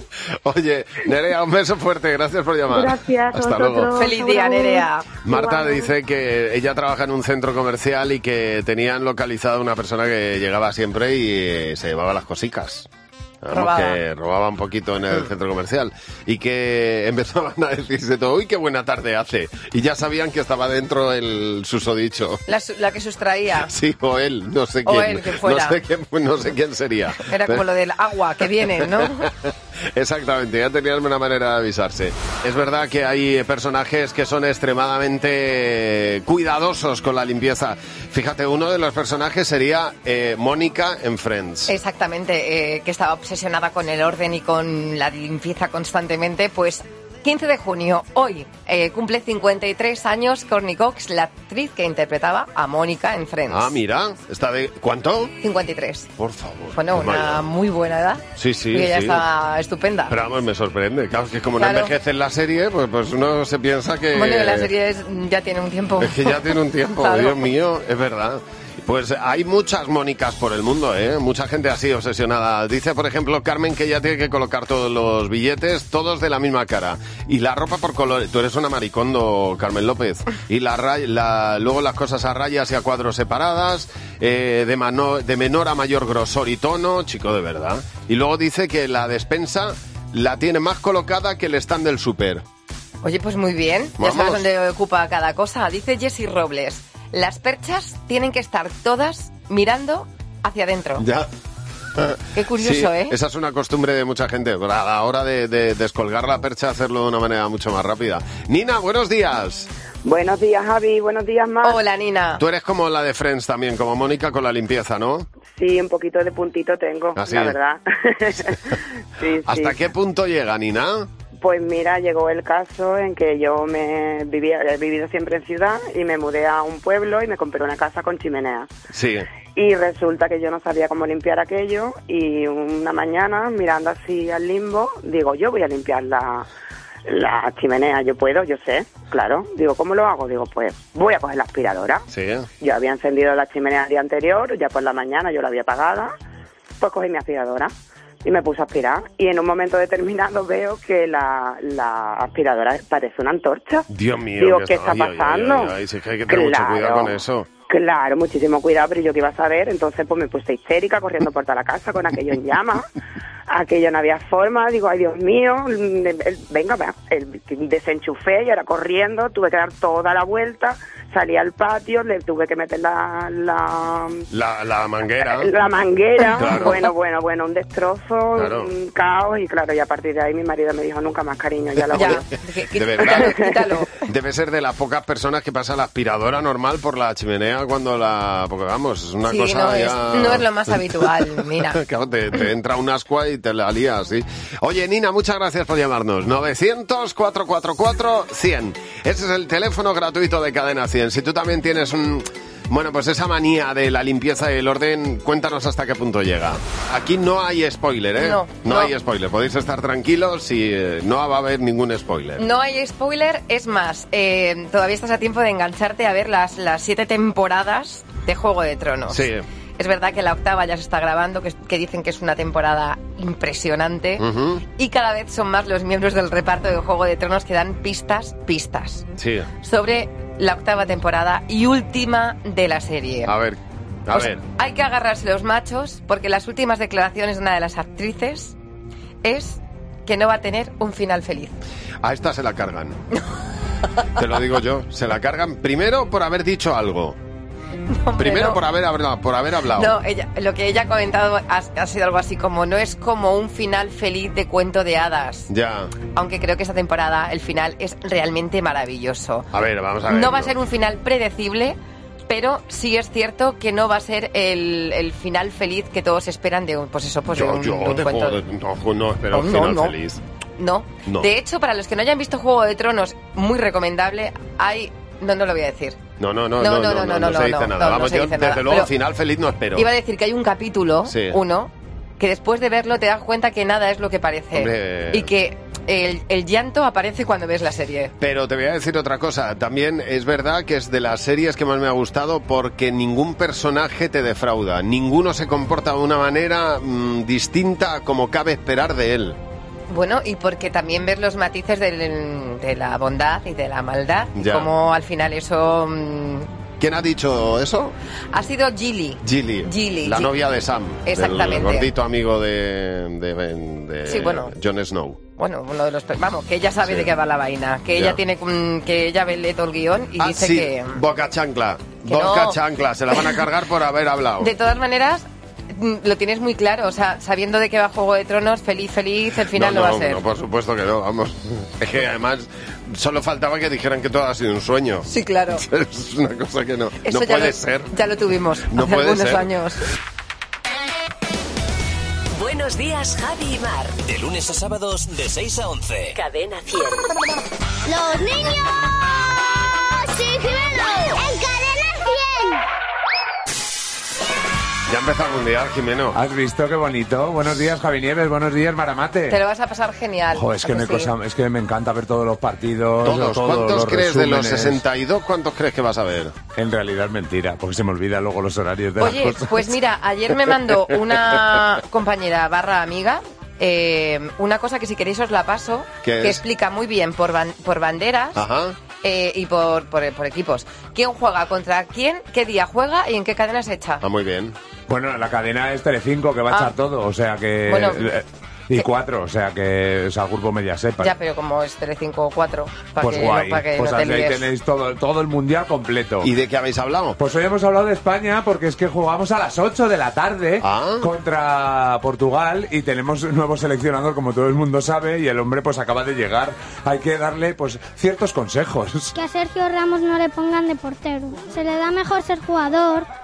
Oye, Nerea, un beso fuerte, gracias por llamar. Gracias, a Hasta vosotros. luego. Feliz día, Nerea. Marta Igual. dice que ella trabaja en un centro comercial y que tenían localizado una persona que llegaba siempre y eh, se llevaba las cosicas. Vamos, Robaba. que robaba un poquito en el centro comercial y que empezaban a decirse todo, uy, qué buena tarde hace. Y ya sabían que estaba dentro el susodicho. La, su- la que sustraía. Sí, o él, no sé O quién. él, quien fuera. No sé quién, no sé quién sería. Era como lo del agua que viene, ¿no? Exactamente, ya tenían una manera de avisarse. Es verdad que hay personajes que son extremadamente cuidadosos con la limpieza. Fíjate, uno de los personajes sería eh, Mónica en Friends. Exactamente, eh, que estaba obsesionada con el orden y con la limpieza constantemente, pues quince de junio, hoy, eh, cumple cincuenta y tres años Courtney Cox, la actriz que interpretaba a Mónica en Friends. Ah, mira, está de... ¿Cuánto? cincuenta y tres. Por favor. Bueno, Pues una vaya. muy buena edad. Sí, sí, Y ella sí. está estupenda. Pero vamos, me sorprende. Claro, que como Claro. no envejece en la serie, pues, pues uno se piensa que... Bueno, y la serie es- ya tiene un tiempo. Es que ya tiene un tiempo, Claro. Dios mío, es verdad. Pues hay muchas Mónicas por el mundo, ¿eh? Mucha gente así obsesionada. Dice, por ejemplo, Carmen que ya tiene que colocar todos los billetes, todos de la misma cara. Y la ropa por colores. Tú eres una maricondo, Carmen López. Y la, ray- la luego las cosas a rayas y a cuadros separadas, eh, de, mano- de menor a mayor grosor y tono, chico, de verdad. Y luego dice que la despensa la tiene más colocada que el stand del súper. Oye, pues muy bien. Ya Vamos. sabes dónde ocupa cada cosa. Dice Jessie Robles, las perchas tienen que estar todas mirando hacia adentro. Ya. Qué curioso, Sí, ¿eh? Esa es una costumbre de mucha gente. A la hora de, de descolgar la percha, hacerlo de una manera mucho más rápida. Nina, buenos días. Buenos días, Javi. Buenos días, Mar. Hola, Nina. Tú eres como la de Friends también, como Mónica con la limpieza, ¿no? Sí, un poquito de puntito tengo, ¿Ah, sí? la verdad. sí, ¿Hasta sí. qué punto llega, Nina? Pues mira, llegó el caso en que yo me vivía, he vivido siempre en ciudad y me mudé a un pueblo y me compré una casa con chimenea. Sí. Y resulta que yo no sabía cómo limpiar aquello y una mañana, mirando así al limbo, digo, yo voy a limpiar la, la chimenea. Yo puedo, yo sé, claro. Digo, ¿cómo lo hago? Digo, pues voy a coger la aspiradora. Sí. Yo había encendido la chimenea el día anterior, ya por la mañana yo la había apagada, pues cogí mi aspiradora y me puse a aspirar. Y en un momento determinado veo que la, la aspiradora parece una antorcha. Dios mío. Digo, ¿qué ¿qué está ay, ay, pasando? Ay, ay, ay, sí, es que hay que tener mucho cuidado con eso. Claro, muchísimo cuidado, pero yo qué iba a saber. Entonces pues me puse histérica, corriendo por toda la casa con aquello en llamas. Aquello no había forma, digo, ay Dios mío, el, el, venga, va, el, desenchufé y ahora corriendo, tuve que dar toda la vuelta, salí al patio, le tuve que meter la... La, la, la manguera. La manguera, claro. bueno, bueno, bueno, un destrozo, claro. un caos, y claro, y a partir de ahí mi marido me dijo, nunca más, cariño, ya lo voy. De verdad, debe ser de las pocas personas que pasa la aspiradora normal por la chimenea cuando la... Porque vamos, es una sí, cosa no, ya... es, no es lo más habitual, mira. Claro, te, te entra un ascua y te la lías, ¿sí? Oye, Nina, muchas gracias por llamarnos. novecientos, cuatrocientos cuarenta y cuatro, cien. Ese es el teléfono gratuito de Cadena cien. Si tú también tienes un... Bueno, pues esa manía de la limpieza y el orden, cuéntanos hasta qué punto llega. Aquí no hay spoiler, ¿eh? No, no, no. hay spoiler. Podéis estar tranquilos y eh, no va a haber ningún spoiler. No hay spoiler, es más, eh, todavía estás a tiempo de engancharte a ver las, las siete temporadas de Juego de Tronos. Sí. Es verdad que la octava ya se está grabando, que, que dicen que es una temporada impresionante. Uh-huh. Y cada vez son más los miembros del reparto de Juego de Tronos que dan pistas, pistas, Sí. sobre la octava temporada y última de la serie. A ver, a O sea, ver. hay que agarrarse los machos porque las últimas declaraciones de una de las actrices es que no va a tener un final feliz. A esta se la cargan. Te lo digo yo. Se la cargan primero por haber dicho algo. Hombre, Primero no. por haber hablado, por haber hablado. No, ella, lo que ella ha comentado ha, ha sido algo así como no es como un final feliz de cuento de hadas. Ya. Aunque creo que esta temporada el final es realmente maravilloso. A ver, vamos a ver. No va a ser un final predecible, pero sí es cierto que no va a ser el, el final feliz que todos esperan de un, pues eso, pues de Yo, un, yo de un te cuento. puedo- no, no espero un No, final no. feliz. No. No. De hecho, para los que no hayan visto Juego de Tronos, muy recomendable, hay... No, no lo voy a decir. No, no, no, no, no, no, no, no se dice no, nada. no, Vamos, no se yo dice desde nada. luego Pero final feliz no espero. Iba a decir que hay un capítulo, Sí. uno, que después de verlo te das cuenta que nada es lo que parece. Hombre. Y que el, el llanto aparece cuando ves la serie. Pero te voy a decir otra cosa. También es verdad que es de las series que más me ha gustado porque ningún personaje te defrauda. Ninguno se comporta de una manera mmm, distinta a como cabe esperar de él. Bueno, y porque también ves los matices del- de la bondad y de la maldad. Y Ya. como al final eso... mm, ¿Quién ha dicho eso? ha sido Gilly. Gilly. Gilly, La Gi- novia de Sam. Exactamente. El gordito amigo de, de, de Sí, bueno. Jon Snow. Bueno, uno de los... Vamos, que ella sabe Sí. de qué va la vaina. Que Ya. ella tiene... mm, que ella ve todo el guión y Ah, dice sí, que... boca chancla. Que Boca no. chancla. Se la van a cargar por haber hablado. De todas maneras, mm, lo tienes muy claro. O sea, sabiendo de qué va Juego de Tronos, feliz, feliz, el final no, no, no, va a ser. no, por supuesto que no, vamos. Es que además solo faltaba que dijeran que todo ha sido un sueño. Sí, claro. Es una cosa que no, Eso no ya puede lo, ser. Ya lo tuvimos No hace puede algunos ser. años. Buenos días, Javi y Mar. De lunes a sábados de seis a once. Cadena cien. ¡Los niños! ¡Sí, Jimeno! ¡En Cadena cien! Ya empezó el mundial, Jimeno. ¿Has visto qué bonito? Buenos días, Javi Nieves. Buenos días, Maramate. Te lo vas a pasar genial. Jo, es, ¿a que me sí? cosa, es que me encanta ver todos los partidos. Todos. todos ¿Cuántos los crees de los resúmenes. sesenta y dos? ¿Cuántos crees que vas a ver? En realidad es mentira, porque se me olvida luego los horarios de Oye, las cosas. pues mira, ayer me mandó una compañera barra amiga eh, una cosa que si queréis os la paso, ¿Qué que es? explica muy bien por, ban- por banderas Ajá. eh, y por, por, por equipos. ¿Quién juega contra quién? ¿Qué día juega? ¿Y en qué cadena se echa? Ah, muy bien. Bueno, la cadena es Telecinco, que va a Ah. echar todo, o sea que... Bueno. eh, y cuatro, o sea que es al grupo Mediaset. Ya, pero como es Telecinco o cuatro, para Pues que, guay, no, pa' que pues no te así ahí líes. tenéis todo, todo el mundial completo. ¿Y de qué habéis hablado? Pues hoy hemos hablado de España porque es que jugamos a las ocho de la tarde Ah. contra Portugal y tenemos un nuevo seleccionador, como todo el mundo sabe, y el hombre pues acaba de llegar. Hay que darle pues ciertos consejos. Que a Sergio Ramos no le pongan de portero. Se le da mejor ser jugador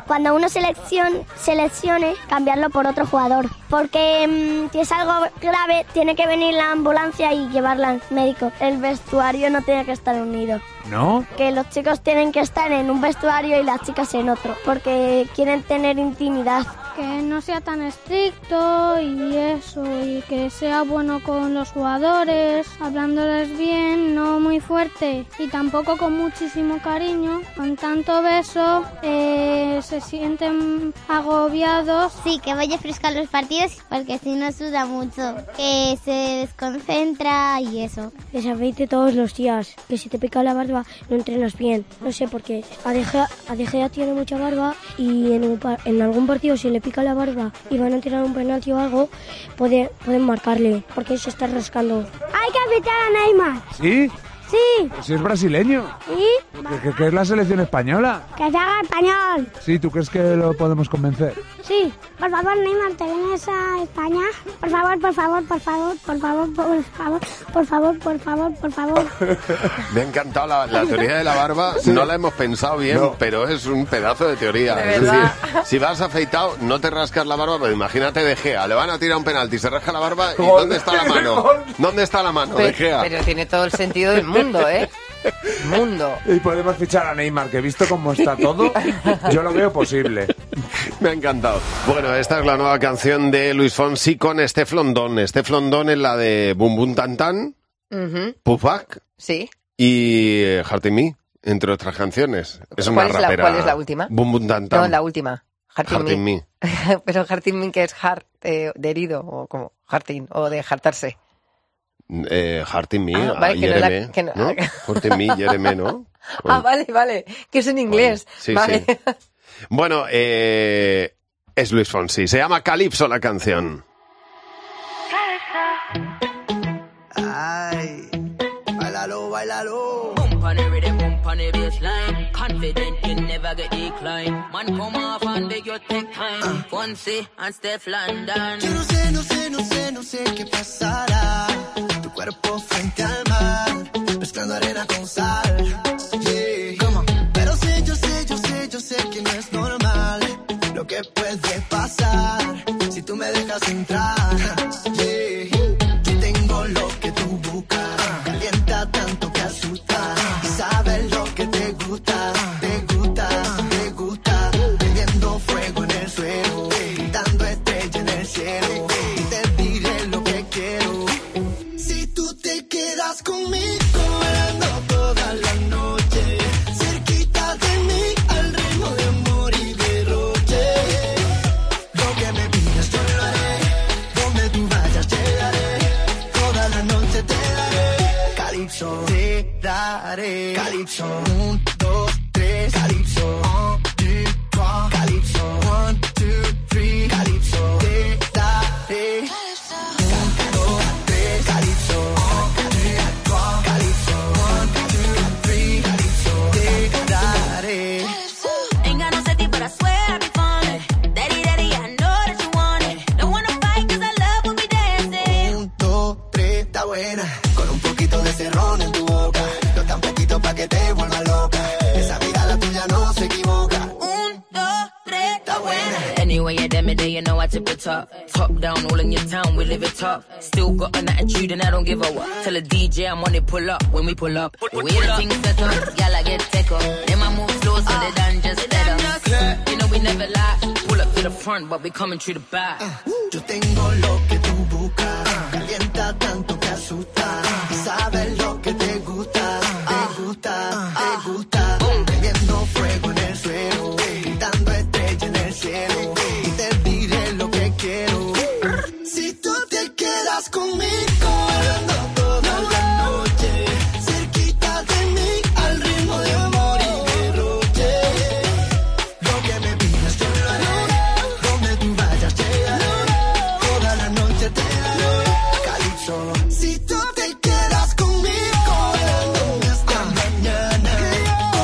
cuando uno seleccione, seleccione, cambiarlo por otro jugador. Porque mmm, si es algo grave, tiene que venir la ambulancia y llevarla al médico. El vestuario no tiene que estar unido. ¿No? Que los chicos tienen que estar en un vestuario y las chicas en otro, porque quieren tener intimidad. Que no sea tan estricto y eso, y que sea bueno con los jugadores, hablándoles bien, no muy fuerte y tampoco con muchísimo cariño. Con tanto beso eh, se sienten agobiados. Sí, que vaya fresco a los partidos porque si no suda mucho, que se desconcentra y eso. Que se afeite todos los días, que si te pica la barba no entrenas bien. No sé por qué. A De Gea, a De Gea tiene mucha barba y en, un, en algún partido si le pica la barba y van a tirar un penalti o algo, puede, pueden marcarle porque se está rascando. Hay que fichar a Neymar. ¿Sí? Sí. Si es brasileño. ¿Sí? ¿Qué, qué, qué es la selección española? Que se haga español. Sí, ¿tú crees que lo podemos convencer? Sí. Por favor, Neymar, ¿te vienes a España? Por favor, por favor, por favor, por favor, por favor, por favor, por favor, por favor. Me ha encantado la, la teoría de la barba. Sí. No la hemos pensado bien, no. Pero es un pedazo de teoría. De es verdad. decir, si vas afeitado, no te rascas la barba, pero imagínate De Gea, le van a tirar un penalti, se rasca la barba y ¿dónde está la mano? ¿Dónde está la mano, De Gea? Pero tiene todo el sentido del mundo, ¿eh? Mundo. Y podemos fichar a Neymar, que visto cómo está todo, yo lo veo posible. Me ha encantado. Bueno, esta es la nueva canción de Luis Fonsi con este Flondón. Este Flondón es la de Bum Bum Tan Tan, uh-huh. Puffback sí. y Heart in Me, entre otras canciones. Es una ¿Cuál, es rapera. la, ¿Cuál es la última? Bum Bum Tan Tan. No, la última. Heart, Heart in Me. me. Pero Heart in Me, que es heart, eh, de herido, o como heart in, o de hartarse. Eh, Heart in Me, ah, vale, Jereme, no la, que no, ¿no? Heart in Me, Jereme, ¿no? Ah, vale, vale, que es en inglés. Bueno, sí, vale. Sí. Bueno, eh, es Luis Fonsi, se llama Calypso la canción. Ay, bailalo, bailalo. Bump on the rhythm, bump on the bassline. Confident you never get decline. Man, come off and beg your take time. Fonsi and Steph London. Yo no sé, no sé, no sé, no sé qué pasará. Tu cuerpo frente al mar, mezclando arena con sal. Yeah, come on. Pero sé, yo sé, yo sé, yo sé que no es normal lo que puede pasar si tú me dejas entrar. Yeah, yo tengo lo que tú buscas, calienta tanto que asusta. Sabes lo que te gusta, te gusta, te gusta. Prendiendo fuego en el suelo, dando estrella en el cielo. Y te diré lo que quiero. Si tú te quedas conmigo, bailando toda la noche, cerquita de mí, al ritmo de amor y derroche. Lo que me pidas yo lo haré, donde tú vayas llegaré, toda la noche te daré. Calypso, te daré. Calypso, un, dos, tres. Calypso, un, two, trois. Calypso, one, two, three. Calypso, te daré. Un, dos, tres. Calypso, un, two, trois. Calypso, one, two, three. Calypso, te daré. Ain't got no safety, but I swear I'll be fun. Daddy, daddy, I know that you want it. Don't wanna fight, cause I love when we dancing. Un, dos, tres, está buena. Con un poquito de cerrón en tu boca. No tan poquito pa' que te vuelva loca. Esa mirada tuya no se equivoca. Un, dos, tres, está buena. Anyway, you damn it, there you know I tip it top. Top down, all in your town, we live it top. Still got an attitude and I don't give a what. Tell a D J I'm on it, pull up when we pull up. The way the things set up, y'all I get take up. Then I move slow so they done just set up. You know we never lie. Pull up to the front, but we coming through the back. Yo tengo lo que tú buscas, calienta tanto que asusta. Sabes lo que te gusta, te gusta, te gusta. Prendiendo fuego en el suelo, dando estrella en el cielo. Y te diré lo que quiero. Si tú te quedas conmigo, bailando toda la noche, cerquita de mí, al ritmo de amor y derroche. Lo que me pidas yo lo haré, donde tú vayas llegaré, toda la noche te daré. Calypso, si tú te quedas conmigo, bailando hasta mañana,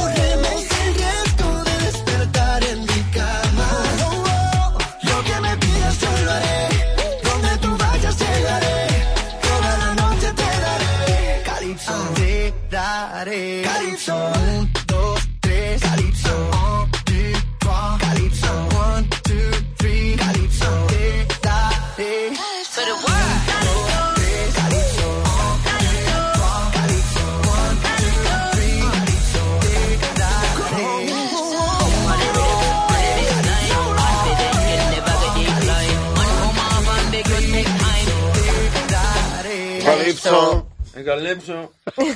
calipso. El calipso.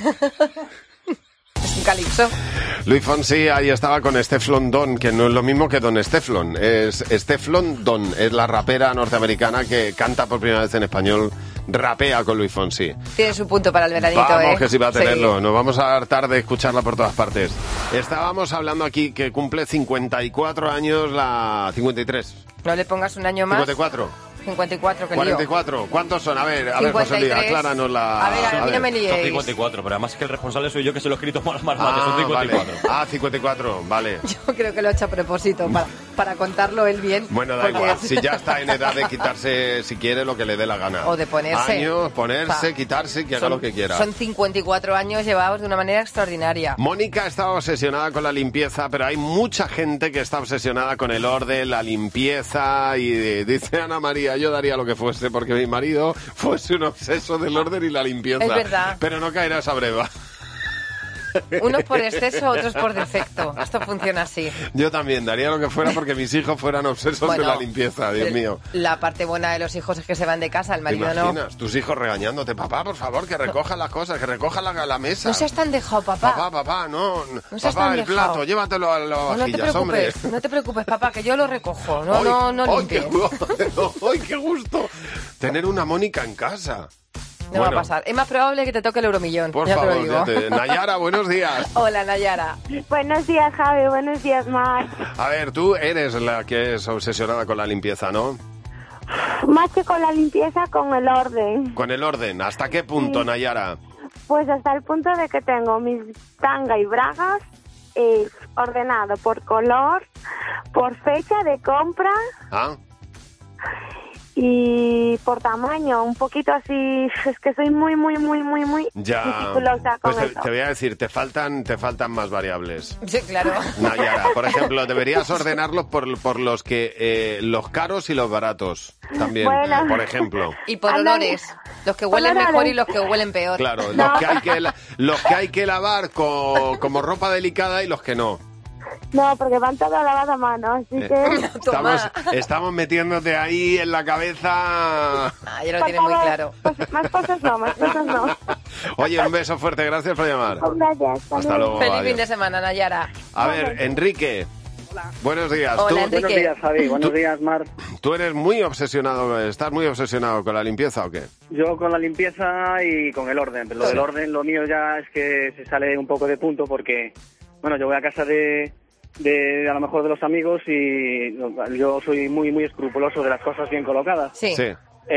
Es un calipso. Luis Fonsi ahí estaba con Stefflon Don, que no es lo mismo que Don Stefflon. Es Stefflon Don, es la rapera norteamericana que canta por primera vez en español, rapea con Luis Fonsi. Tiene su punto para el veranito, Vamos, ¿eh? que sí va a tenerlo. Sí. Nos vamos a hartar de escucharla por todas partes. Estábamos hablando aquí que cumple cincuenta y cuatro años la... cincuenta y tres. No le pongas un año más. cincuenta y cuatro. cincuenta y cuatro, que lío. cuarenta y cuatro. ¿Cuántos son? A ver, a ver, José Luis, acláranos la... A ver, a mí no me liéis. Son cincuenta y cuatro, pero además es que el responsable soy yo, que se lo he escrito mal, más mal, que son Ah, cincuenta y cuatro. vale. Ah, cincuenta y cuatro, vale. Yo creo que lo he hecho a propósito, para, para contarlo él bien. Bueno, da porque- igual, si ya está en edad de quitarse, si quiere, lo que le dé la gana. O de ponerse. Años, ponerse, O sea, quitarse, que haga son- lo que quiera. Son cincuenta y cuatro años llevados de una manera extraordinaria. Mónica estaba obsesionada con la limpieza, pero hay mucha gente que está obsesionada con el orden, la limpieza, y eh, dice Ana María, yo daría lo que fuese porque mi marido fuese un obseso del orden y la limpieza. Es verdad. Pero no caerá esa breva. Unos por exceso, otros por defecto. Esto funciona así. Yo también daría lo que fuera porque mis hijos fueran obsesos Bueno, de la limpieza, Dios el- mío. La parte buena de los hijos es que se van de casa, el ¿Te marido no. imaginas? Tus hijos regañándote, papá, por favor, que recojan las cosas, que recojan la, la mesa. No seas tan dejado, papá. Papá, papá, no, No seas papá, tan el dejado. plato, llévatelo a las No, no te vajillas, hombre. preocupes, no te preocupes, papá, que yo lo recojo. No, ¡Ay, no, no ay, qué, limpies. gu- ay, qué gusto tener una Mónica en casa! No Bueno, va a pasar. Es más probable que te toque el euromillón. por ya te favor, lo digo. ya te- Nayara, buenos días. Hola, Nayara. Buenos días, Javi. Buenos días, Mar. A ver, tú eres la que es obsesionada con la limpieza, ¿no? Más que con la limpieza, con el orden. Con el orden, ¿hasta qué punto, Sí. Nayara? Pues hasta el punto de que tengo mis tanga y bragas eh, ordenado por color, por fecha de compra ¿Ah? y por tamaño. Un poquito así. Es que soy muy, muy, muy, muy, muy Ya. meticulosa con Pues te, eso. te voy a decir, te faltan, te faltan más variables. Sí, claro. Nayara, por ejemplo, deberías ordenarlos por, por los que eh, los caros y los baratos también, Bueno. por ejemplo. Y por Anda- olores. Los que huelen Olores. mejor y los que huelen peor. Claro, No. los que hay que la- los que hay que lavar co- como ropa delicada y los que no. No, porque van todo lavado a mano, así Eh, que... Estamos, estamos metiéndote ahí en la cabeza. Ah, ya lo Por tiene muy favor, claro. pues, más cosas no, más cosas no. Oye, un beso fuerte, gracias por llamar. Gracias. Hasta luego. Feliz adiós. fin de semana, Nayara. A ver, Enrique. Buenos días. Hola, Tú- Enrique. Buenos días, Javi. Buenos Tú- días, Mar. ¿Tú eres muy obsesionado, estás muy obsesionado con la limpieza o qué? Yo con la limpieza y con el orden. Pero lo Sí. del orden, lo mío ya es que se sale un poco de punto porque, bueno, yo voy a casa de, de a lo mejor de los amigos y yo soy muy, muy escrupuloso de las cosas bien colocadas. Sí. Sí.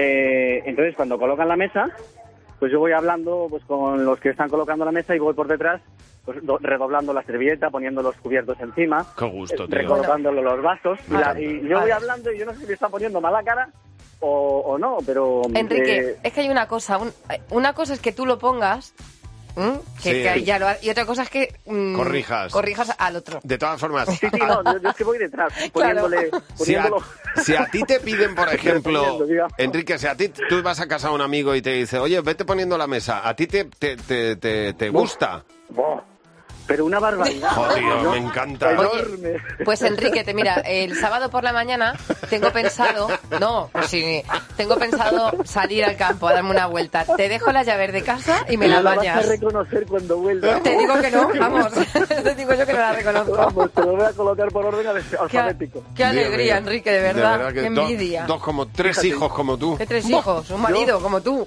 Eh, entonces, cuando colocan la mesa, pues yo voy hablando pues con los que están colocando la mesa y voy por detrás pues, do- redoblando la servilleta, poniendo los cubiertos encima, Qué gusto, eh, tío. recolocándolo los vasos. Y, Me la- encanta. y yo A voy ver. hablando y yo no sé si me está poniendo mala cara o, o no, pero... Enrique, eh, es que hay una cosa. un- una cosa es que tú lo pongas. ¿m? Que, Sí. que ya lo ha- y otra cosa es que mm, Corrijas. corrijas al otro. De todas formas, sí, sí, no, yo, yo es que voy detrás, poniéndole... si a, poniéndolo... si a ti te piden, por ejemplo, Poniendo, diga. Enrique, si a ti tú vas a casa a un amigo y te dice, oye, vete poniendo la mesa, ¿a ti te, te, te, te, te gusta? Buah, pero una barbaridad. Joder, ¿no? me encanta. Enorme. Pues Enrique, te mira, el sábado por la mañana tengo pensado, no, pues sí, tengo pensado salir al campo a darme una vuelta. Te dejo las llaves de casa y me las la vas a bañas. reconocer cuando vuelva. Te digo que no, vamos, te digo yo que no la reconozco. Vamos, te lo voy a colocar por orden alfabético. Qué alegría, Dios mío. Enrique, de verdad, que qué dos- envidia. Dos, como tres Fíjate. hijos como tú. Qué tres hijos, un marido como tú.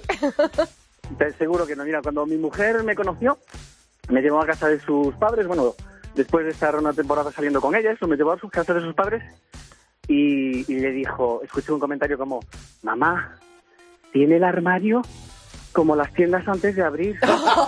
Te seguro que no. Mira, cuando mi mujer me conoció, me llevó a casa de sus padres. Bueno, después de estar una temporada saliendo con ella, eso me llevó a su casa de sus padres y, y le dijo, escuché un comentario como, mamá, ¿tiene el armario como las tiendas antes de abrir?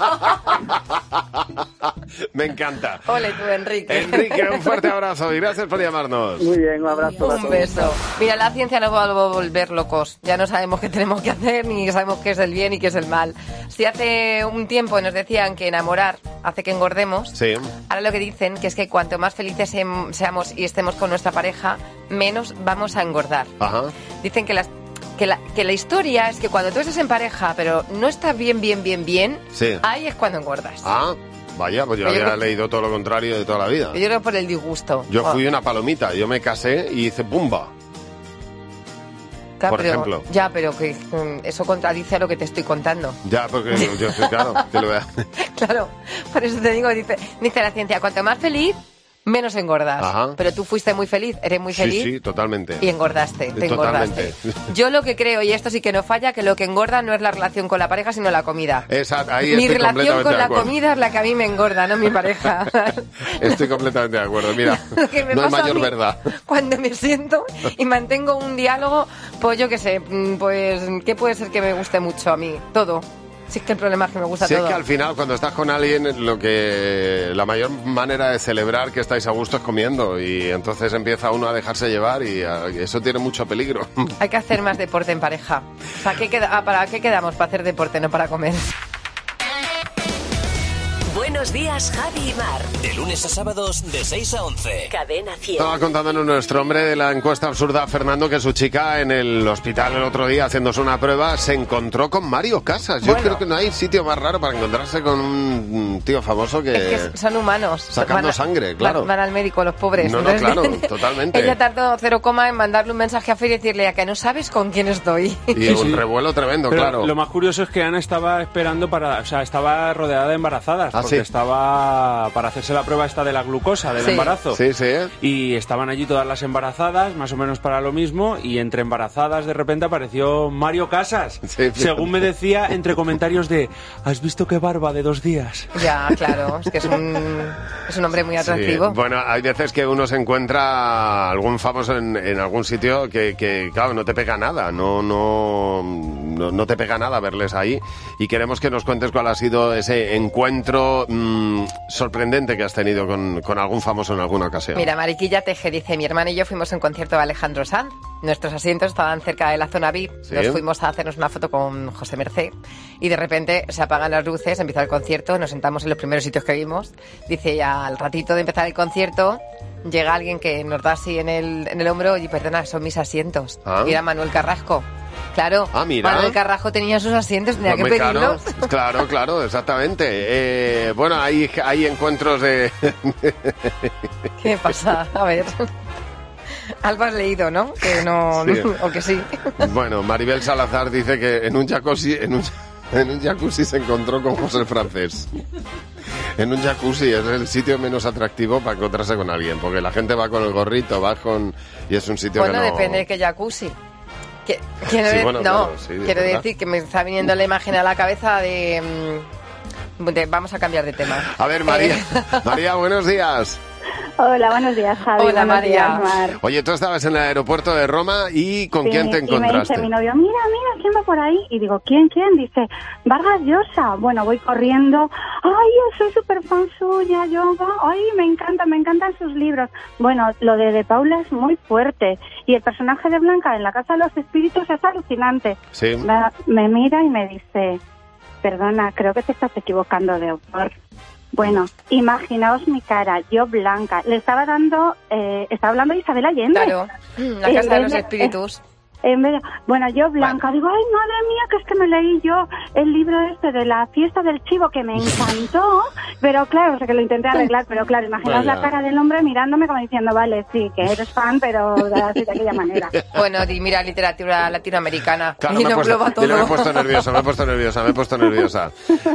Me encanta. Ole tú, Enrique. Enrique, un fuerte abrazo y gracias por llamarnos. Muy bien, un abrazo. a Un todos. beso. Mira, la ciencia nos va a volver locos. Ya no sabemos qué tenemos que hacer, ni sabemos qué es el bien y qué es el mal. Si hace un tiempo nos decían que enamorar hace que engordemos, Sí. ahora lo que dicen que es que cuanto más felices sem- seamos y estemos con nuestra pareja, menos vamos a engordar. Ajá. Dicen que las que la, que la historia es que cuando tú estás en pareja, pero no estás bien, bien, bien, bien, Sí. ahí es cuando engordas. Ah, vaya, pues yo Pero yo había creo- leído todo lo contrario de toda la vida. Yo creo por el disgusto. Yo Oh. fui una palomita, yo me casé y hice pumba. Claro, por pero- ejemplo. Ya, pero que mm, eso contradice a lo que te estoy contando. Ya, porque yo, claro, te lo voy a... Claro, por eso te digo, dice, dice la ciencia, cuanto más feliz, menos engordas. Ajá. Pero tú fuiste muy feliz, eres muy feliz. Sí, sí, totalmente. Y engordaste, te Totalmente. engordaste. Yo lo que creo, y esto sí que no falla, que lo que engorda no es la relación con la pareja, sino la comida. Exacto, ahí Mi estoy relación completamente con de la acuerdo. comida es la que a mí me engorda, no mi pareja. Estoy completamente de acuerdo. Mira, Lo que me no hay pasa a mayor mí verdad. Cuando me siento y mantengo un diálogo, pues yo qué sé, mm, pues ¿qué puede ser que me guste mucho a mí? Todo. Sí, es que el problema es que me gusta Si es todo. que al final, cuando estás con alguien, lo que la mayor manera de celebrar que estáis a gusto es comiendo. Y entonces empieza uno a dejarse llevar y a- eso tiene mucho peligro. Hay que hacer más deporte en pareja. O sea, ¿qué queda? Ah, ¿para qué quedamos? Para hacer deporte, no para comer. Buenos días, Javi y Mar. De lunes a sábados de seis a once. Cadena cien. Estaba contándonos nuestro hombre de la encuesta absurda, Fernando, que su chica en el hospital el otro día, haciéndose una prueba, se encontró con Mario Casas. Yo Bueno. creo que no hay sitio más raro para encontrarse con un tío famoso que... Es que son humanos. Sacando Van a- sangre, claro. Van, van al médico los pobres. No, no, Entonces, claro, totalmente. Ella tardó cero coma en mandarle un mensaje a Fer y decirle a que no sabes con quién estoy. Y un revuelo tremendo, Pero claro. Lo más curioso es que Ana estaba esperando para... O sea, estaba rodeada de embarazadas. ¿Ah, porque sí? estaba para hacerse la prueba esta de la glucosa, del Sí. embarazo. Sí, sí. Y estaban allí todas las embarazadas, más o menos para lo mismo, y entre embarazadas de repente apareció Mario Casas. Según me decía, entre comentarios de ¿has visto qué barba de dos días? Ya, claro, es que es un, es un hombre muy atractivo. Sí, bueno, hay veces que uno se encuentra algún famoso en, en algún sitio que, que, claro, no te pega nada, no, no, no, no te pega nada verles ahí. Y queremos que nos cuentes cuál ha sido ese encuentro mmm, sorprendente que has tenido con, con algún famoso en alguna ocasión. Mira, Mariquilla Teje dice, mi hermana y yo fuimos a un concierto de Alejandro Sanz. Nuestros asientos estaban cerca de la zona V I P. Sí. Nos fuimos a hacernos una foto con José Mercé y de repente se apagan las luces, empieza el concierto, nos sentamos en los primeros sitios que vimos. Dice, y al ratito de empezar el concierto llega alguien que nos da así en el, en el hombro y perdona, son mis asientos. Ah. Y era Manuel Carrasco. Claro, Ah, mira. Manuel Carrasco tenía sus asientos, tenía Hombre, que pedirlos. Claro, claro, claro, exactamente. Eh, bueno, hay, hay encuentros de... ¿Qué pasa? A ver. Algo has leído, ¿no? Que no, Sí. o que sí. Bueno, Maribel Salazar dice que en un jacuzzi, en un, en un jacuzzi se encontró con José el Francés. En un jacuzzi es el sitio menos atractivo para encontrarse con alguien, porque la gente va con el gorrito, va con... y es un sitio Bueno, que no... depende de qué jacuzzi. Que- quiero Sí, de- bueno, no, claro, sí, es quiero verdad. decir que me está viniendo la imagen a la cabeza de... mm, de- vamos a cambiar de tema. A ver, María, Eh, María, buenos días. Hola, buenos días, Javi. Hola, buenos María. días, Mar. Oye, tú estabas en el aeropuerto de Roma y ¿con Sí, quién te Y me encontraste? dice mi novio, mira, mira, ¿quién va por ahí? Y digo, ¿quién, quién? Dice, Vargas Llosa. Bueno, voy corriendo. Ay, yo soy súper fan suya, yo, ay, me encanta, me encantan sus libros. Bueno, lo de De Paula es muy fuerte. Y el personaje de Blanca en La Casa de los Espíritus es alucinante. Sí. Me, me mira y me dice, perdona, creo que te estás equivocando de autor. Bueno, imaginaos mi cara, yo Blanca. Le estaba dando, eh, estaba hablando de Isabel Allende. Claro, La En Casa de vez los Espíritus. En vez de- bueno, yo Blanca, digo, ay, madre mía, que es que me leí yo el libro este de la fiesta del chivo, que me encantó, pero claro, o sea, que lo intenté arreglar, pero claro, imaginaos Vaya. la cara del hombre mirándome como diciendo, vale, sí, que eres fan, pero de, así, de aquella manera. Bueno, di, mira, literatura latinoamericana. Claro, y me he, lo puesto, engloba todo. dile, me he puesto nerviosa, me he puesto nerviosa, me he puesto nerviosa.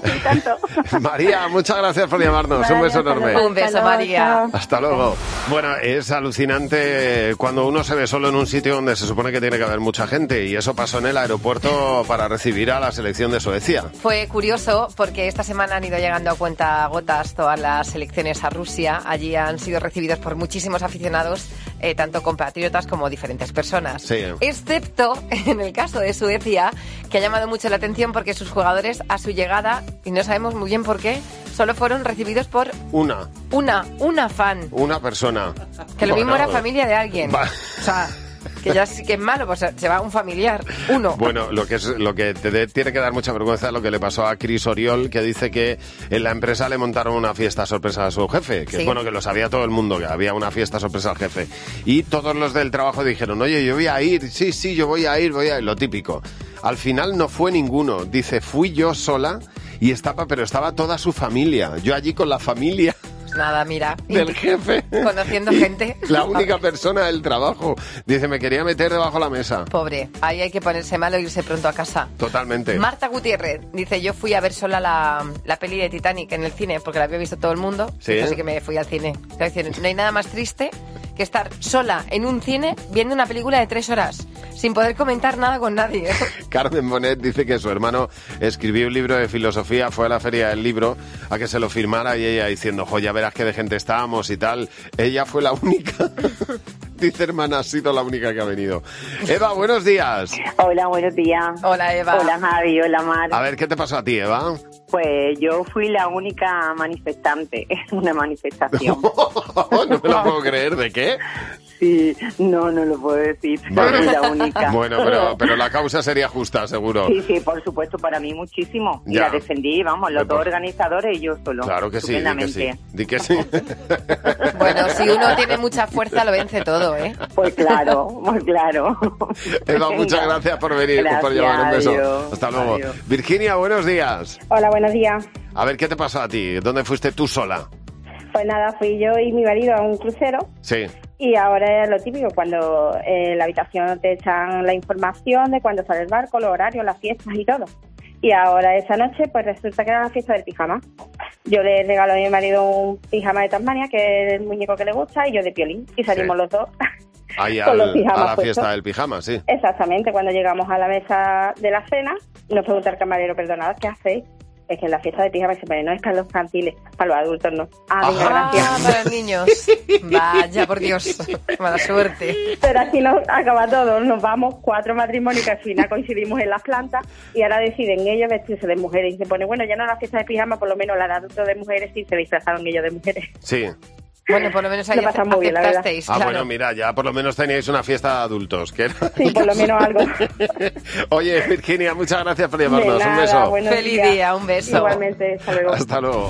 María, muchas gracias por llamarnos. Un beso enorme. Un beso, María. Hasta luego. Bueno, es alucinante cuando uno se ve solo en un sitio donde se supone que tiene que haber mucha gente, y eso pasó en el aeropuerto para recibir a la selección de Suecia. Fue curioso porque esta semana han ido llegando a cuenta gotas todas las selecciones a Rusia. Allí han sido recibidos por muchísimos aficionados, eh, tanto compatriotas como diferentes personas. Sí. Excepto en el caso de Suecia, que ha llamado mucho la atención porque sus jugadores a su llegada, y no sabemos muy bien por qué, solo fueron recibidos por Una, una, una fan. una persona. Que lo mismo Bueno, era familia de alguien. Va- O sea, que ya sí que es malo, pues se va un familiar, uno. Bueno, lo que es lo que te de- tiene que dar mucha vergüenza es lo que le pasó a Chris Oriol, que dice que en la empresa le montaron una fiesta sorpresa a su jefe, que Sí. bueno, que lo sabía todo el mundo, que había una fiesta sorpresa al jefe. Y todos los del trabajo dijeron, oye, yo voy a ir, sí, sí, yo voy a ir, voy a ir, lo típico. Al final no fue ninguno, dice, fui yo sola y estaba, pero estaba toda su familia, yo allí con la familia. Pues nada, mira. Del jefe. Conociendo gente. La única persona del trabajo. Dice, me quería meter debajo de la mesa. Pobre, ahí hay que ponerse malo e irse pronto a casa. Totalmente. Marta Gutiérrez dice, yo fui a ver sola la, la peli de Titanic en el cine, porque la había visto todo el mundo. Sí. Así que me fui al cine. No hay nada más triste que estar sola en un cine viendo una película de tres horas, sin poder comentar nada con nadie. Carmen Bonet dice que su hermano escribió un libro de filosofía, fue a la feria del libro a que se lo firmara y ella diciendo, jo, ya verás qué de gente estábamos y tal. Ella fue la única. Dice, hermana, ha sido la única que ha venido. Eva, buenos días. Hola, buenos días. Hola, Eva. Hola, Javi. Hola, Mar. A ver, ¿qué te pasó a ti, Eva? Pues yo fui la única manifestante en una manifestación. No me lo puedo creer. ¿De qué? Sí, no, no lo puedo decir. Vale. Soy la única. Bueno, pero, pero la causa sería justa, seguro. Sí, sí, por supuesto, para mí muchísimo. Y Ya. la defendí, vamos, los Pues, dos organizadores y yo solo. Claro que sí, di que sí. Di que sí. Bueno, si uno tiene mucha fuerza, lo vence todo, ¿eh? Pues claro, muy claro. Eva, muchas gracias por venir, Gracias, por llevar un beso. adiós. Hasta luego. Adiós. Virginia, buenos días. Hola, buenos días. A ver, ¿qué te pasó a ti? ¿Dónde fuiste tú sola? Pues nada, fui yo y mi marido a un crucero Sí. y ahora es lo típico, cuando en la habitación te echan la información de cuándo sale el barco, los horarios, las fiestas y todo. Y ahora esa noche pues resulta que era la fiesta del pijama. Yo le regalo a mi marido un pijama de Tasmania, que es el muñeco que le gusta, y yo de Piolín. Y salimos Sí. los dos. Ahí Con al- los pijamas a la puestos. fiesta del pijama, sí. Exactamente, cuando llegamos a la mesa de la cena, nos pregunta el camarero, perdonad, ¿qué hacéis? Es que en la fiesta de pijama se pone, no es para los infantiles, para los adultos no. Ah, venga, Ah, gracias. para los niños. Vaya, por Dios. Mala suerte. Pero así nos acaba todo, nos vamos cuatro matrimonios que al final coincidimos en las plantas y ahora deciden ellos vestirse de mujeres y se pone, bueno, ya no la fiesta de pijama, por lo menos la de adultos de mujeres sí se disfrazaron ellos de mujeres. Sí. Bueno, por lo menos ahí Lo pasan muy bien, la verdad. aceptasteis, Ah, claro. bueno, mira, ya por lo menos teníais una fiesta de adultos. Que era- Sí, por lo menos algo. Oye, Virginia, muchas gracias por llamarnos. De Un nada, beso. buenos Feliz días. día, un beso. Igualmente, hasta luego. Hasta luego.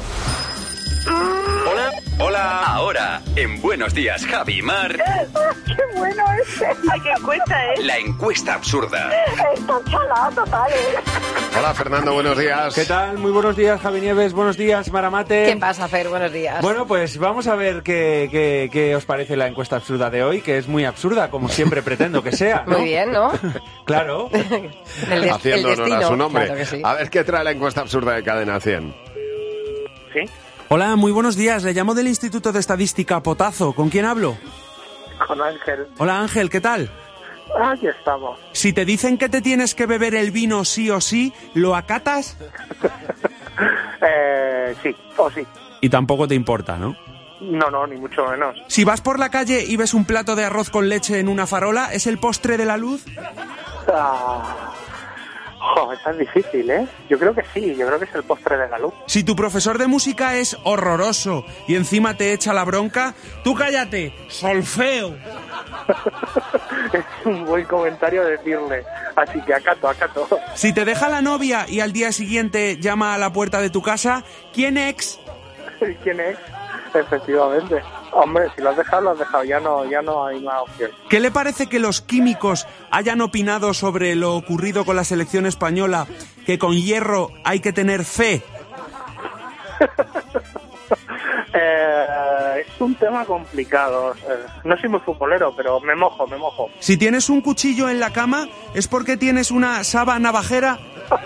Hola. Hola. Ahora, en Buenos Días, Javi y Mar, ¡Qué bueno ese! ¡Ay, qué encuesta es! la encuesta absurda. Está chalado total, ¿eh? Hola, Fernando, buenos días. ¿Qué tal? Muy buenos días, Javi Nieves. Buenos días, Maramate. ¿Qué pasa, Fer? Buenos días. Bueno, pues vamos a ver qué, qué, qué os parece la encuesta absurda de hoy, que es muy absurda, como siempre pretendo que sea, ¿no? Muy bien, ¿no? Claro. El, des- Haciendo el honor destino. a su nombre. Claro que sí. A ver qué trae la encuesta absurda de Cadena cien. Sí. Hola, muy buenos días. Le llamo del Instituto de Estadística Potazo. ¿Con quién hablo? Con Ángel. Hola, Ángel, ¿qué tal? Aquí estamos. Si te dicen que te tienes que beber el vino sí o sí, ¿lo acatas? Eh, sí, o sí. Y tampoco te importa, ¿no? No, no, ni mucho menos. Si vas por la calle y ves un plato de arroz con leche en una farola, ¿es el postre de la luz? Ah, jo, esta es difícil, ¿eh? Yo creo que sí, yo creo que es el postre de la luz. Si tu profesor de música es horroroso y encima te echa la bronca, tú cállate, solfeo. Es un buen comentario decirle. Así que acato, acato. Si te deja la novia y al día siguiente llama a la puerta de tu casa, ¿quién ex? ¿Quién es? Efectivamente. Hombre, si lo has dejado, lo has dejado. Ya no, ya no hay más opción. ¿Qué le parece que los químicos hayan opinado sobre lo ocurrido con la selección española, que con hierro hay que tener fe? Eh, es un tema complicado. Eh, no soy muy futbolero, pero me mojo, me mojo. Si tienes un cuchillo en la cama, ¿es porque tienes una saba navajera?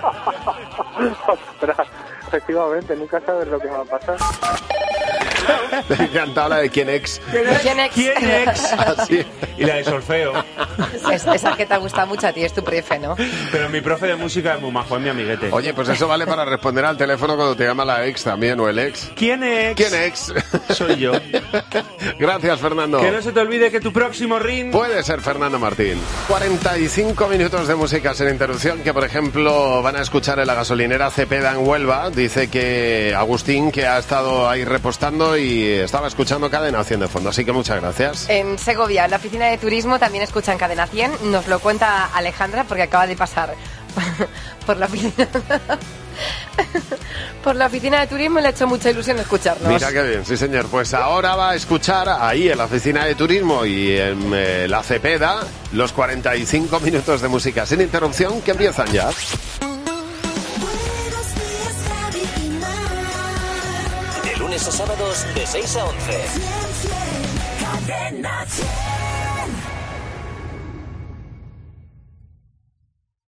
Ostras, efectivamente, nunca sabes lo que va a pasar. Me ha encantado la de quién ex. ¿Quién ex? ¿Quién ex? Así. Y la de solfeo. Es, esa que te gusta mucho a ti, es tu prefe, ¿no? Pero mi profe de música es muy majo, es mi amiguete. Oye, pues eso vale para responder al teléfono cuando te llama la ex también, o el ex. ¿Quién ex? ¿Quién ex? Soy yo. Gracias, Fernando. Que no se te olvide que tu próximo ring... Puede ser Fernando Martín. cuarenta y cinco minutos de música sin interrupción, que por ejemplo van a escuchar en la gasolinera Cepeda en Huelva. Dice que Agustín, que ha estado ahí repostando y estaba escuchando Cadena cien de fondo, así que muchas gracias. En Segovia, en la oficina de turismo, también escuchan Cadena cien. Nos lo cuenta Alejandra porque acaba de pasar por la oficina. Por la oficina de turismo y le ha hecho mucha ilusión escucharnos. Mira qué bien, sí señor. Pues ahora va a escuchar ahí en la oficina de turismo y en eh, la Cepeda los cuarenta y cinco minutos de música sin interrupción que empiezan ya. De lunes lunes a sábados de seis a once. Cadena cien.